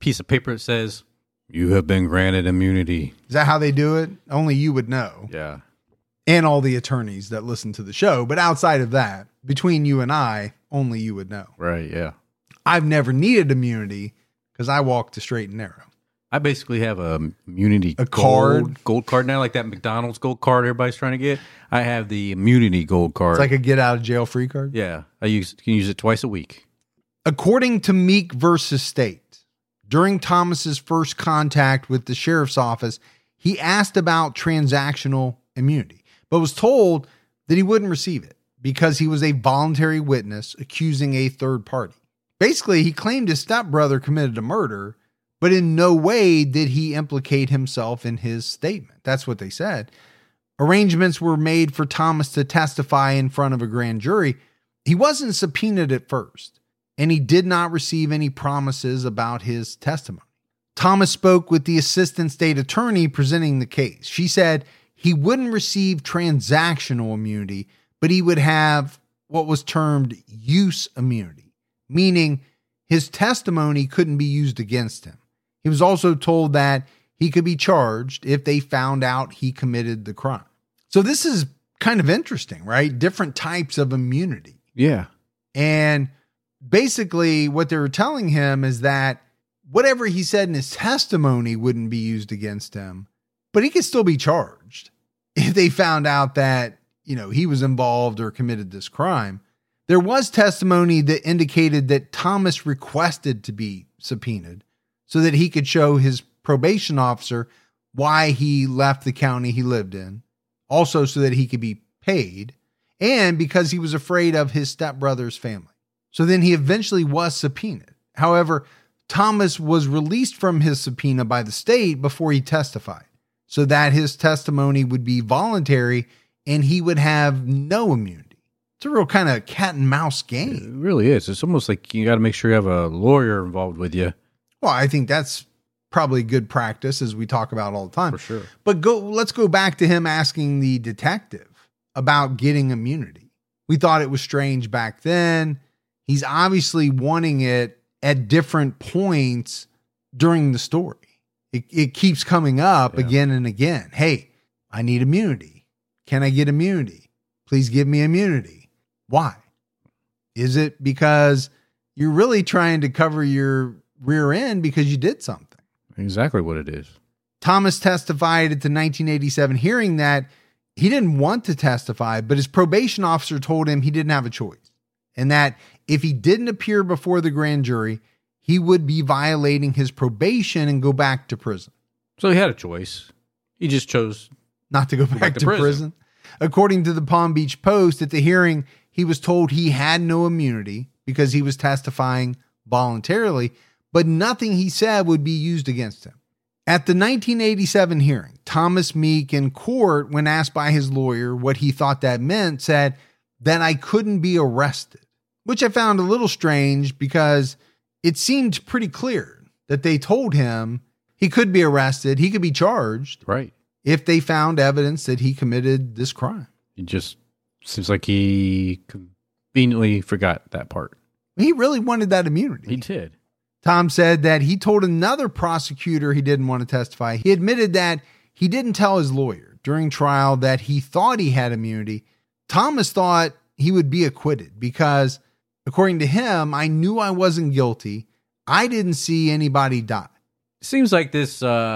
S2: piece of paper that says, "You have been granted immunity."
S1: Is that how they do it? Only you would know.
S2: Yeah.
S1: And all the attorneys that listen to the show. But outside of that, between you and I, only you would know.
S2: Right, yeah.
S1: I've never needed immunity because I walk the straight and narrow.
S2: I basically have a immunity gold card now, like that McDonald's gold card everybody's trying to get. I have the immunity gold card.
S1: It's like a get out of jail free card.
S2: Yeah, can use it twice a week.
S1: According to Meek versus State, during Thomas's first contact with the sheriff's office, he asked about transactional immunity, but was told that he wouldn't receive it because he was a voluntary witness accusing a third party. Basically, he claimed his stepbrother committed a murder, but in no way did he implicate himself in his statement. That's what they said. Arrangements were made for Thomas to testify in front of a grand jury. He wasn't subpoenaed at first, and he did not receive any promises about his testimony. Thomas spoke with the assistant state attorney presenting the case. She said he wouldn't receive transactional immunity, but he would have what was termed use immunity, meaning his testimony couldn't be used against him. He was also told that he could be charged if they found out he committed the crime. So this is kind of interesting, right? Different types of immunity.
S2: Yeah.
S1: And basically what they were telling him is that whatever he said in his testimony wouldn't be used against him, but he could still be charged if they found out that, he was involved or committed this crime. There was testimony that indicated that Thomas requested to be subpoenaed so that he could show his probation officer why he left the county he lived in, also so that he could be paid, and because he was afraid of his stepbrother's family. So then he eventually was subpoenaed. However, Thomas was released from his subpoena by the state before he testified, so that his testimony would be voluntary and he would have no immunity. It's a real kind of cat and mouse game.
S2: It really is. It's almost like you got to make sure you have a lawyer involved with you.
S1: Well, I think that's probably good practice, as we talk about all the time.
S2: For sure.
S1: But let's go back to him asking the detective about getting immunity. We thought it was strange back then. He's obviously wanting it at different points during the story. It keeps coming up again and again. Hey, I need immunity. Can I get immunity? Please give me immunity. Why? Is it because you're really trying to cover your rear end because you did something?
S2: Exactly what it is.
S1: Thomas testified at the 1987 hearing that he didn't want to testify, but his probation officer told him he didn't have a choice, and that if he didn't appear before the grand jury, he would be violating his probation and go back to prison.
S2: So he had a choice. He just chose
S1: not to go back to prison. According to the Palm Beach Post, at the hearing, he was told he had no immunity because he was testifying voluntarily, but nothing he said would be used against him. At the 1987 hearing, Thomas Meek in court, when asked by his lawyer what he thought that meant, said that I couldn't be arrested, which I found a little strange because it seemed pretty clear that they told him he could be arrested, he could be charged,
S2: right,
S1: if they found evidence that he committed this crime.
S2: It just seems like he conveniently forgot that part.
S1: He really wanted that immunity.
S2: He did.
S1: Tom said that he told another prosecutor he didn't want to testify. He admitted that he didn't tell his lawyer during trial that he thought he had immunity. Thomas thought he would be acquitted because, according to him, I knew I wasn't guilty. I didn't see anybody die.
S2: Seems like this,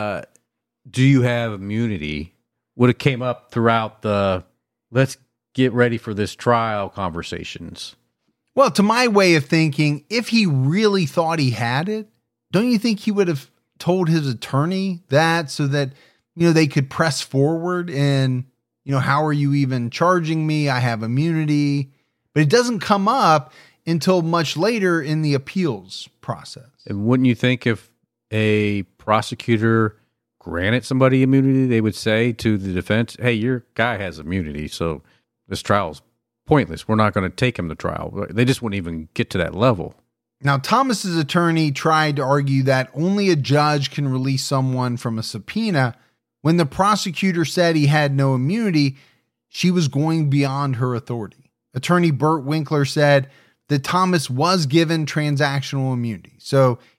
S2: do you have immunity, would have came up throughout the let's get ready for this trial conversations.
S1: Well, to my way of thinking, if he really thought he had it, don't you think he would have told his attorney that so that, they could press forward and, how are you even charging me? I have immunity. But it doesn't come up until much later in the appeals process.
S2: And wouldn't you think if a prosecutor granted somebody immunity, they would say to the defense, hey, your guy has immunity, so this trial's pointless. We're not going to take him to trial. They just wouldn't even get to that level.
S1: Now, Thomas's attorney tried to argue that only a judge can release someone from a subpoena. When the prosecutor said he had no immunity, she was going beyond her authority. Attorney Burt Winkler said that Thomas was given transactional immunity, so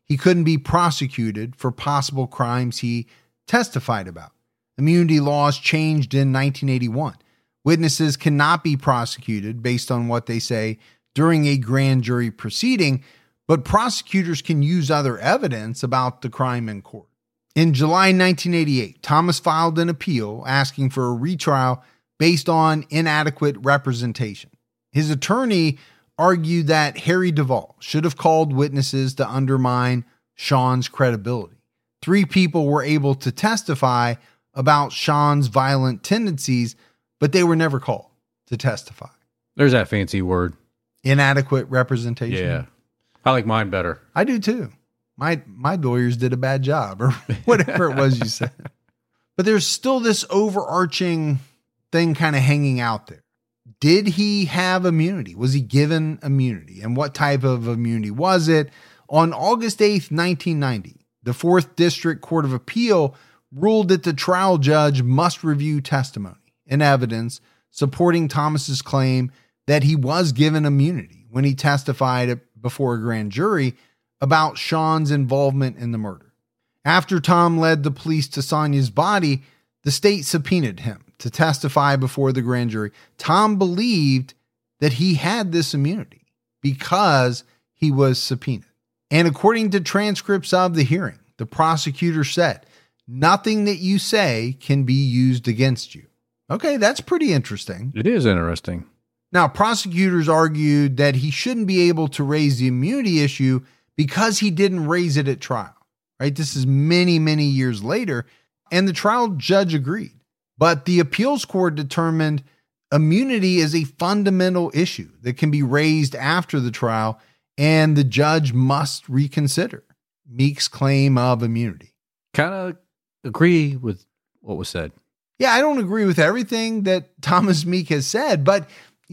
S1: he couldn't be prosecuted for possible crimes he testified about. Immunity laws changed in 1981. Witnesses cannot be prosecuted based on what they say during a grand jury proceeding, but prosecutors can use other evidence about the crime in court. In July 1988, Thomas filed an appeal asking for a retrial based on inadequate representation. His attorney argued that Harry Duvall should have called witnesses to undermine Sean's credibility. 3 people were able to testify about Sean's violent tendencies, but they were never called to testify.
S2: There's that fancy word.
S1: Inadequate representation.
S2: Yeah. I like mine better.
S1: I do too. My lawyers did a bad job, or whatever it was you said. But there's still this overarching thing kind of hanging out there. Did he have immunity? Was he given immunity? And what type of immunity was it? On August 8th, 1990, the 4th District Court of Appeal ruled that the trial judge must review testimony and evidence supporting Thomas's claim that he was given immunity when he testified before a grand jury about Sean's involvement in the murder. After Tom led the police to Sonia's body, the state subpoenaed him to testify before the grand jury. Tom believed that he had this immunity because he was subpoenaed. And according to transcripts of the hearing, the prosecutor said, "Nothing that you say can be used against you." Okay, that's pretty interesting.
S2: It is interesting.
S1: Now, prosecutors argued that he shouldn't be able to raise the immunity issue because he didn't raise it at trial, right? This is many, many years later, and the trial judge agreed. But the appeals court determined immunity is a fundamental issue that can be raised after the trial, and the judge must reconsider Meek's claim of immunity.
S2: Kind of agree with what was said.
S1: Yeah, I don't agree with everything that Thomas Meek has said, but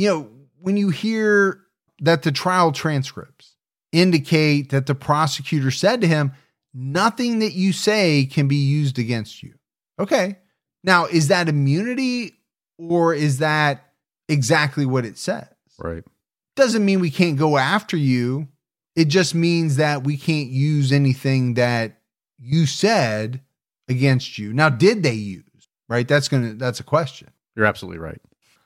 S1: when you hear that the trial transcripts indicate that the prosecutor said to him, "Nothing that you say can be used against you." Okay. Now, is that immunity or is that exactly what it says?
S2: Right.
S1: Doesn't mean we can't go after you. It just means that we can't use anything that you said against you. Now, did they use? Right? That's a question.
S2: You're absolutely right.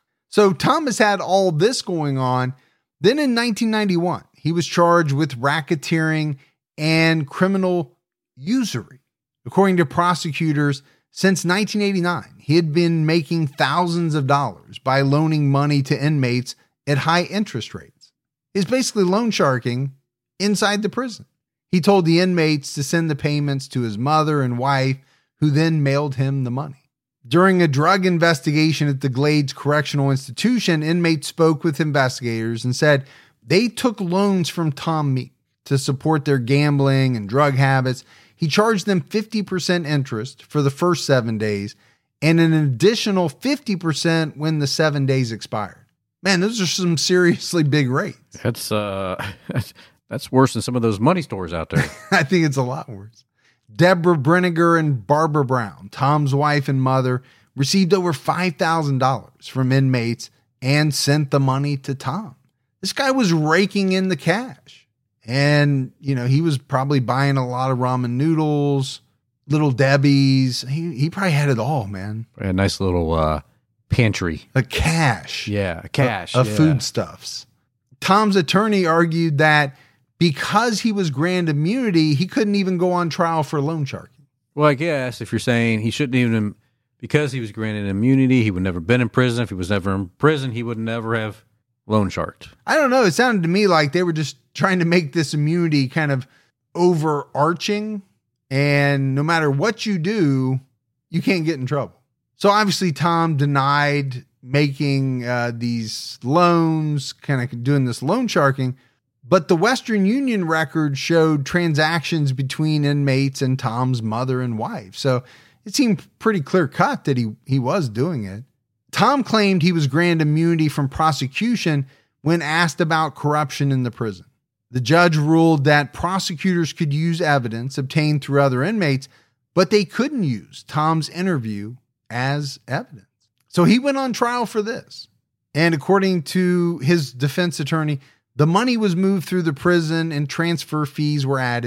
S1: So Thomas had all this going on. Then in 1991, he was charged with racketeering and criminal usury. According to prosecutors, since 1989, he had been making thousands of dollars by loaning money to inmates at high interest rates. He's basically loan sharking inside the prison. He told the inmates to send the payments to his mother and wife, who then mailed him the money. During a drug investigation at the Glades Correctional Institution, inmates spoke with investigators and said they took loans from Tom Meek to support their gambling and drug habits. He charged them 50% interest for the first 7 days and an additional 50% when the 7 days expired. Man, those are some seriously big rates.
S2: That's worse than some of those money stores out there.
S1: I think it's a lot worse. Deborah Brenniger and Barbara Brown, Tom's wife and mother, received over $5,000 from inmates and sent the money to Tom. This guy was raking in the cash. And, he was probably buying a lot of ramen noodles, Little Debbie's. He probably had it all, man.
S2: A nice little pantry.
S1: A cache.
S2: Yeah, a cache.
S1: Of foodstuffs. Tom's attorney argued that because he was granted immunity, he couldn't even go on trial for loan sharking.
S2: Well, I guess if you're saying he shouldn't even, because he was granted immunity, he would never been in prison. If he was never in prison, he would never have loan sharked.
S1: I don't know. It sounded to me like they were just trying to make this immunity kind of overarching, and no matter what you do, you can't get in trouble. So obviously Tom denied making these loans, kind of doing this loan sharking. But the Western Union record showed transactions between inmates and Tom's mother and wife. So it seemed pretty clear cut that he was doing it. Tom claimed he was granted immunity from prosecution when asked about corruption in the prison. The judge ruled that prosecutors could use evidence obtained through other inmates, but they couldn't use Tom's interview as evidence. So he went on trial for this. And according to his defense attorney, the money was moved through the prison and transfer fees were added.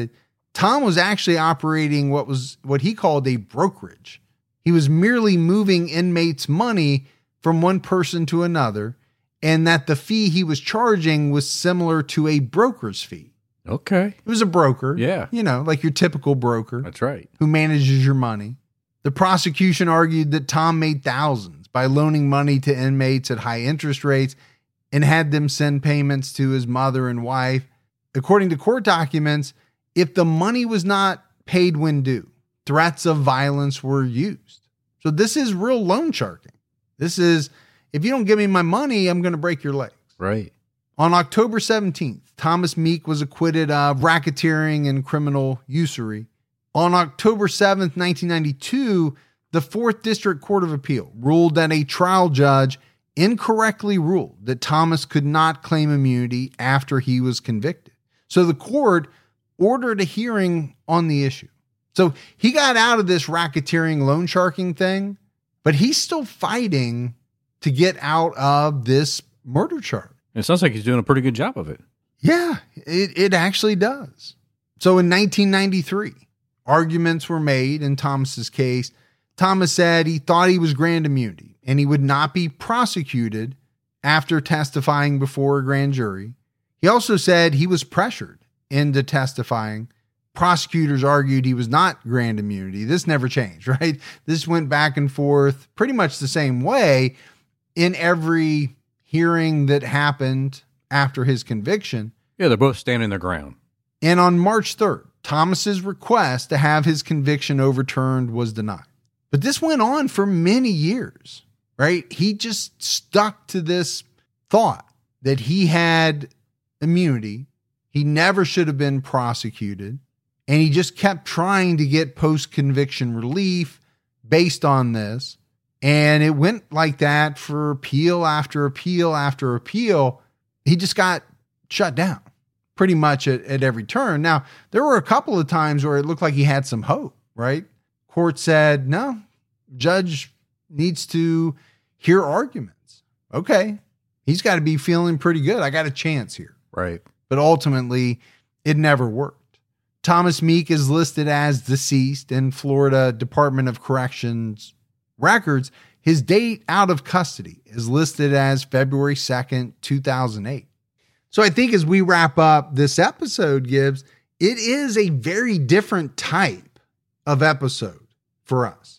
S1: Tom was actually operating what he called a brokerage. He was merely moving inmates' money from one person to another, and that the fee he was charging was similar to a broker's fee.
S2: Okay.
S1: It was a broker.
S2: Yeah.
S1: Like your typical broker.
S2: That's right.
S1: Who manages your money. The prosecution argued that Tom made thousands by loaning money to inmates at high interest rates and had them send payments to his mother and wife. According to court documents, if the money was not paid when due, threats of violence were used. So this is real loan sharking. This is, if you don't give me my money, I'm going to break your legs.
S2: Right.
S1: On October 17th, Thomas Meek was acquitted of racketeering and criminal usury. On October 7th, 1992, the 4th District Court of Appeal ruled that a trial judge incorrectly ruled that Thomas could not claim immunity after he was convicted. So the court ordered a hearing on the issue. So he got out of this racketeering loan sharking thing, but he's still fighting to get out of this murder charge.
S2: It sounds like he's doing a pretty good job of it.
S1: Yeah, it actually does. So in 1993, arguments were made in Thomas's case. Thomas said he thought he was grand immunity and he would not be prosecuted after testifying before a grand jury. He also said he was pressured into testifying. Prosecutors argued he was not grand immunity. This never changed, right? This went back and forth pretty much the same way in every hearing that happened after his conviction.
S2: Yeah, they're both standing their ground.
S1: And on March 3rd, Thomas's request to have his conviction overturned was denied. But this went on for many years, right? He just stuck to this thought that he had immunity. He never should have been prosecuted. And he just kept trying to get post-conviction relief based on this. And it went like that for appeal after appeal after appeal. He just got shut down pretty much at every turn. Now, there were a couple of times where it looked like he had some hope, right? Court said, no, judge needs to hear arguments. Okay, he's got to be feeling pretty good. I got a chance here.
S2: Right.
S1: But ultimately, it never worked. Thomas Meek is listed as deceased in Florida Department of Corrections records. His date out of custody is listed as February 2nd, 2008. So I think as we wrap up this episode, Gibbs, it is a very different type of episode for us.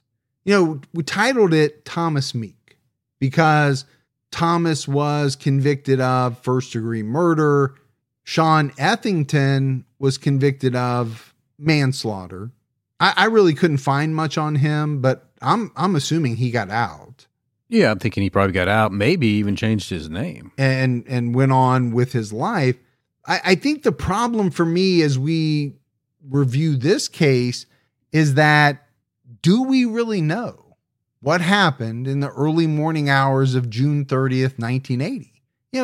S1: We titled it Thomas Meek because Thomas was convicted of first-degree murder. Sean Ethington was convicted of manslaughter. I really couldn't find much on him, but I'm assuming he got out.
S2: Yeah, I'm thinking he probably got out, maybe even changed his name.
S1: And went on with his life. I think the problem for me as we review this case is that, do we really know what happened in the early morning hours of June 30th, 1980?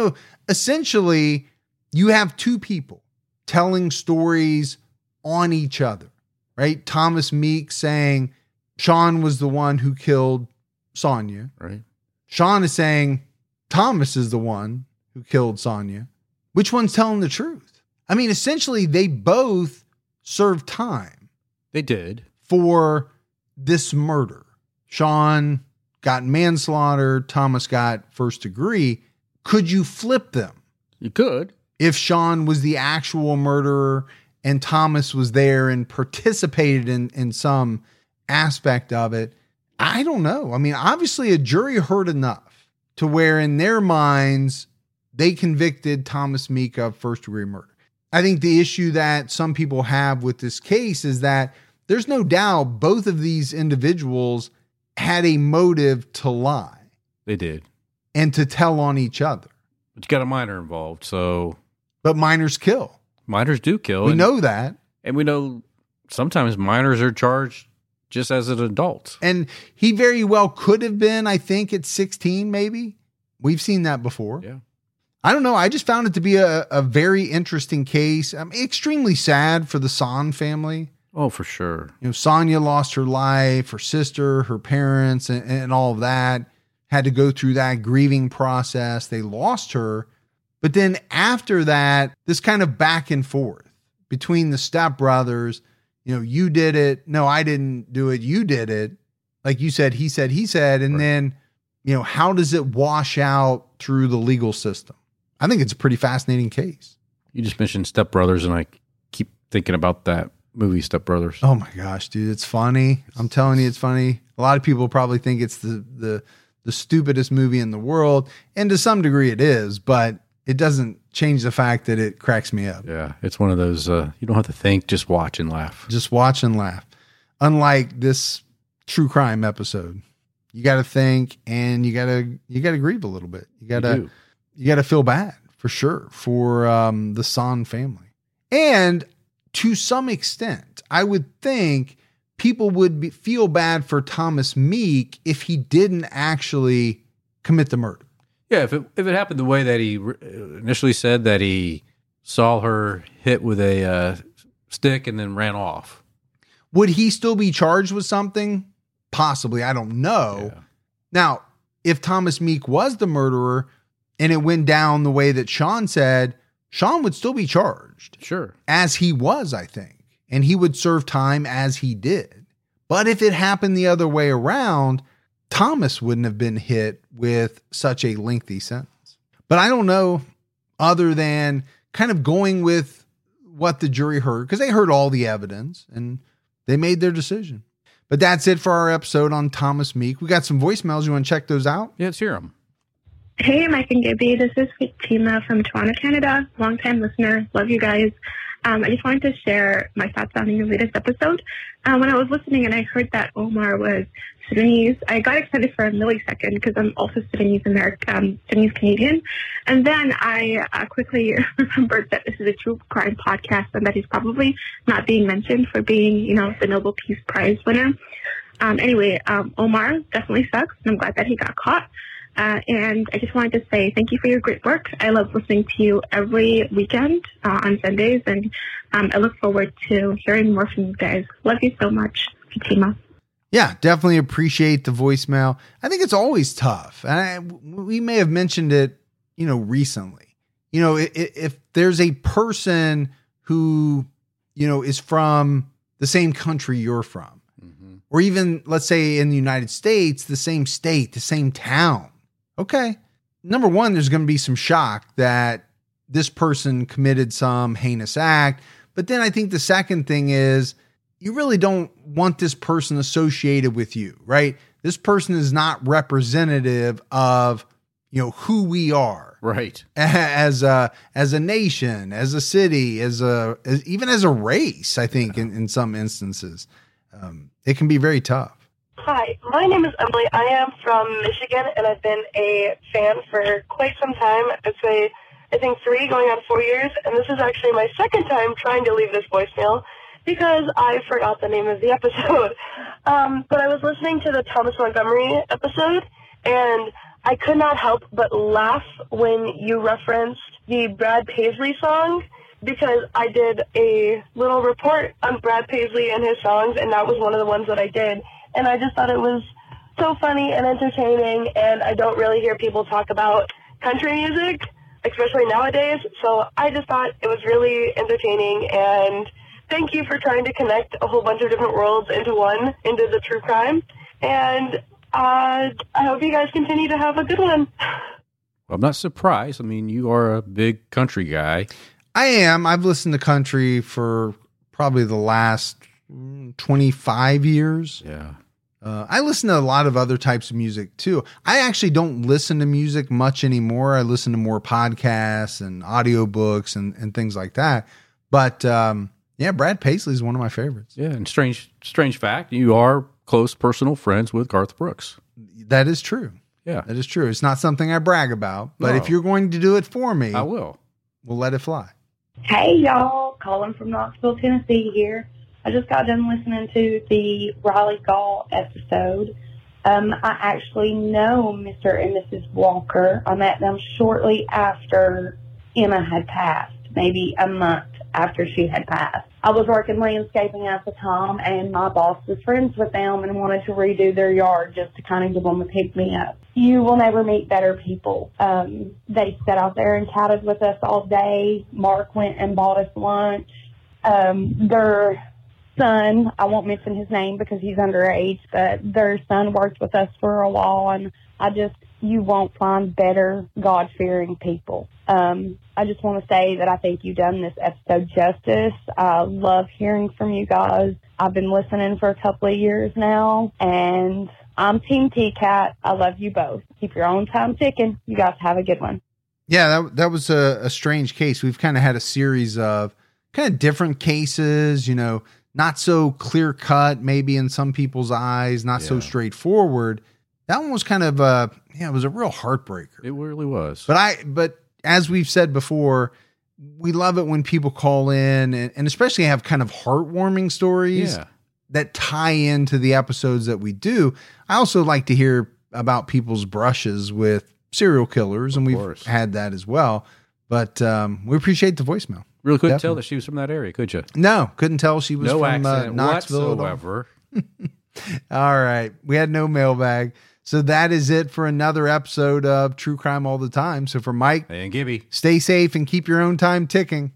S1: Essentially, you have two people telling stories on each other, right? Thomas Meek saying Sean was the one who killed Sonia.
S2: Right.
S1: Sean is saying Thomas is the one who killed Sonia. Which one's telling the truth? I mean, essentially, they both served time.
S2: They did.
S1: For this murder. Sean got manslaughter. Thomas got first degree. Could you flip them?
S2: You could.
S1: If Sean was the actual murderer and Thomas was there and participated in some aspect of it, I don't know. I mean, obviously a jury heard enough to where in their minds, they convicted Thomas Meek of first-degree murder. I think the issue that some people have with this case is that there's no doubt both of these individuals had a motive to lie.
S2: They did.
S1: And to tell on each other.
S2: But you got a minor involved, so...
S1: But minors kill.
S2: Minors do kill.
S1: We know that.
S2: And we know sometimes minors are charged just as an adult.
S1: And he very well could have been, I think, at 16 maybe. We've seen that before.
S2: Yeah.
S1: I don't know. I just found it to be a very interesting case. I'm extremely sad for the Son family.
S2: Oh, for sure.
S1: Sonia lost her life, her sister, her parents, and all of that. Had to go through that grieving process. They lost her. But then after that, this kind of back and forth between the stepbrothers, you did it. No, I didn't do it. You did it. Like you said, he said. And
S2: Right.
S1: then, how does it wash out through the legal system? I think it's a pretty fascinating case.
S2: You just mentioned Step Brothers, and I keep thinking about that movie, Step Brothers.
S1: Oh my gosh, dude. It's funny. I'm telling you, it's funny. A lot of people probably think it's the stupidest movie in the world. And to some degree it is, but it doesn't change the fact that it cracks me up.
S2: Yeah, it's one of those, you don't have to think, just watch and laugh.
S1: Just watch and laugh. Unlike this true crime episode, you got to think and you got to grieve a little bit. You got to feel bad for sure for the Son family. And to some extent, I would think people would feel bad for Thomas Meek if he didn't actually commit the murder.
S2: Yeah, if it happened the way that he initially said, that he saw her hit with a stick and then ran off.
S1: Would he still be charged with something? Possibly. I don't know.
S2: Yeah.
S1: Now, if Thomas Meek was the murderer and it went down the way that Sean said, Sean would still be charged.
S2: Sure.
S1: As he was, I think. And he would serve time as he did. But if it happened the other way around, Thomas wouldn't have been hit with such a lengthy sentence. But I don't know, other than kind of going with what the jury heard, because they heard all the evidence and they made their decision. But that's it for our episode on Thomas Meek. We got some voicemails. You want to check those out?
S2: Yeah, let's hear them.
S3: Hey, Mike and Gibby. This is Fatima from Toronto, Canada. Longtime listener. Love you guys. I just wanted to share my thoughts on your latest episode. When I was listening and I heard that Omar was Sudanese, I got excited for a millisecond because I'm also Sudanese Canadian. And then I quickly remembered that this is a true crime podcast and that he's probably not being mentioned for being, the Nobel Peace Prize winner. Anyway, Omar definitely sucks, and I'm glad that he got caught. And I just wanted to say thank you for your great work. I love listening to you every weekend on Sundays, and I look forward to hearing more from you guys. Love you so much, Fatima.
S1: Yeah, definitely appreciate the voicemail. I think it's always tough. And we may have mentioned it, recently. If there's a person who, is from the same country you're from, or even, let's say, in the United States, the same state, the same town. Okay. Number one, there's going to be some shock that this person committed some heinous act. But then I think the second thing is you really don't want this person associated with you, right? This person is not representative of, who we are.
S2: Right.
S1: As a nation, as a city, even as a race, I think in some instances, it can be very tough.
S4: Hi, my name is Emily. I am from Michigan, and I've been a fan for quite some time. I'd say, I think 3 going on 4 years, and this is actually my second time trying to leave this voicemail because I forgot the name of the episode. But I was listening to the Thomas Montgomery episode, and I could not help but laugh when you referenced the Brad Paisley song, because I did a little report on Brad Paisley and his songs, and that was one of the ones that I did. And I just thought it was so funny and entertaining, and I don't really hear people talk about country music, especially nowadays. So I just thought it was really entertaining, and thank you for trying to connect a whole bunch of different worlds into the true crime. And I hope you guys continue to have a good one.
S2: Well, I'm not surprised. I mean, you are a big country guy.
S1: I am. I've listened to country for probably the last 25 years.
S2: Yeah.
S1: I listen to a lot of other types of music too. I actually don't listen to music much anymore. I listen to more podcasts and audiobooks and things like that. But Brad Paisley is one of my favorites.
S2: Yeah. And strange fact, you are close personal friends with Garth Brooks.
S1: That is true.
S2: Yeah.
S1: That is true. It's not something I brag about, but
S2: No.
S1: if you're going to do it for me,
S2: I will.
S1: We'll let it fly.
S5: Hey, y'all. Colin from Knoxville, Tennessee here. I just got done listening to the Riley Gall episode. I actually know Mr. and Mrs. Walker. I met them shortly after Emma had passed, maybe a month after she had passed. I was working landscaping at the time, and my boss was friends with them and wanted to redo their yard just to kind of give them a pick-me-up. You will never meet better people. They sat out there and chatted with us all day. Mark went and bought us lunch. Their son, I won't mention his name because he's underage, but their son worked with us for a while, and you won't find better God-fearing people. I just want to say that I think you've done this episode justice. I love hearing from you guys. I've been listening for a couple of years now, and I'm Team T-Cat. I love you both. Keep your own time ticking. You guys have a good one.
S1: Yeah, that was a strange case. We've kind of had a series of kind of different cases, not so clear cut, maybe in some people's eyes, not so straightforward. That one was kind of it was a real heartbreaker.
S2: It really was.
S1: But as we've said before, we love it when people call in and especially have kind of heartwarming stories that tie into the episodes that we do. I also like to hear about people's brushes with serial killers, and we've had that as well. But we appreciate the voicemail.
S2: Really couldn't tell that she was from that area, could you?
S1: No, couldn't tell she was from Knoxville
S2: whatsoever.
S1: All right. We had no mailbag. So that is it for another episode of True Crime All the Time. So for Mike
S2: and Gibby,
S1: stay safe and keep your own time ticking.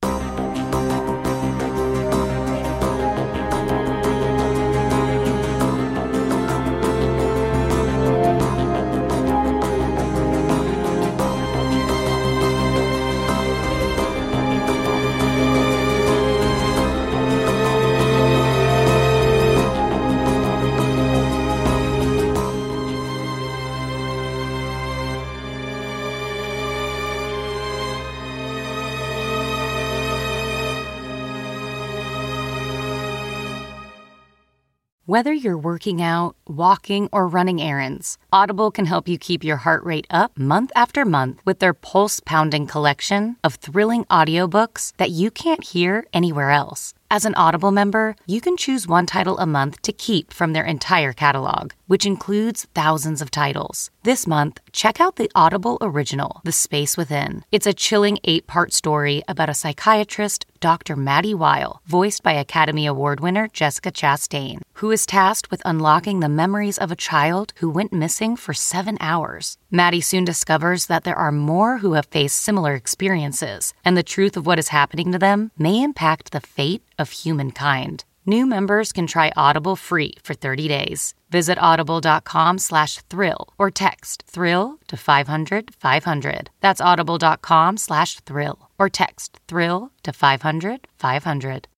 S6: Whether you're working out, walking, or running errands, Audible can help you keep your heart rate up month after month with their pulse-pounding collection of thrilling audiobooks that you can't hear anywhere else. As an Audible member, you can choose one title a month to keep from their entire catalog, which includes thousands of titles. This month, check out the Audible original, The Space Within. It's a chilling 8-part story about a psychiatrist, Dr. Maddie Weil, voiced by Academy Award winner Jessica Chastain, who is tasked with unlocking the memories of a child who went missing for 7 hours. Maddie soon discovers that there are more who have faced similar experiences, and the truth of what is happening to them may impact the fate of humankind. New members can try Audible free for 30 days. Visit audible.com/thrill or text thrill to 500-500. That's audible.com/thrill or text thrill to 500-500.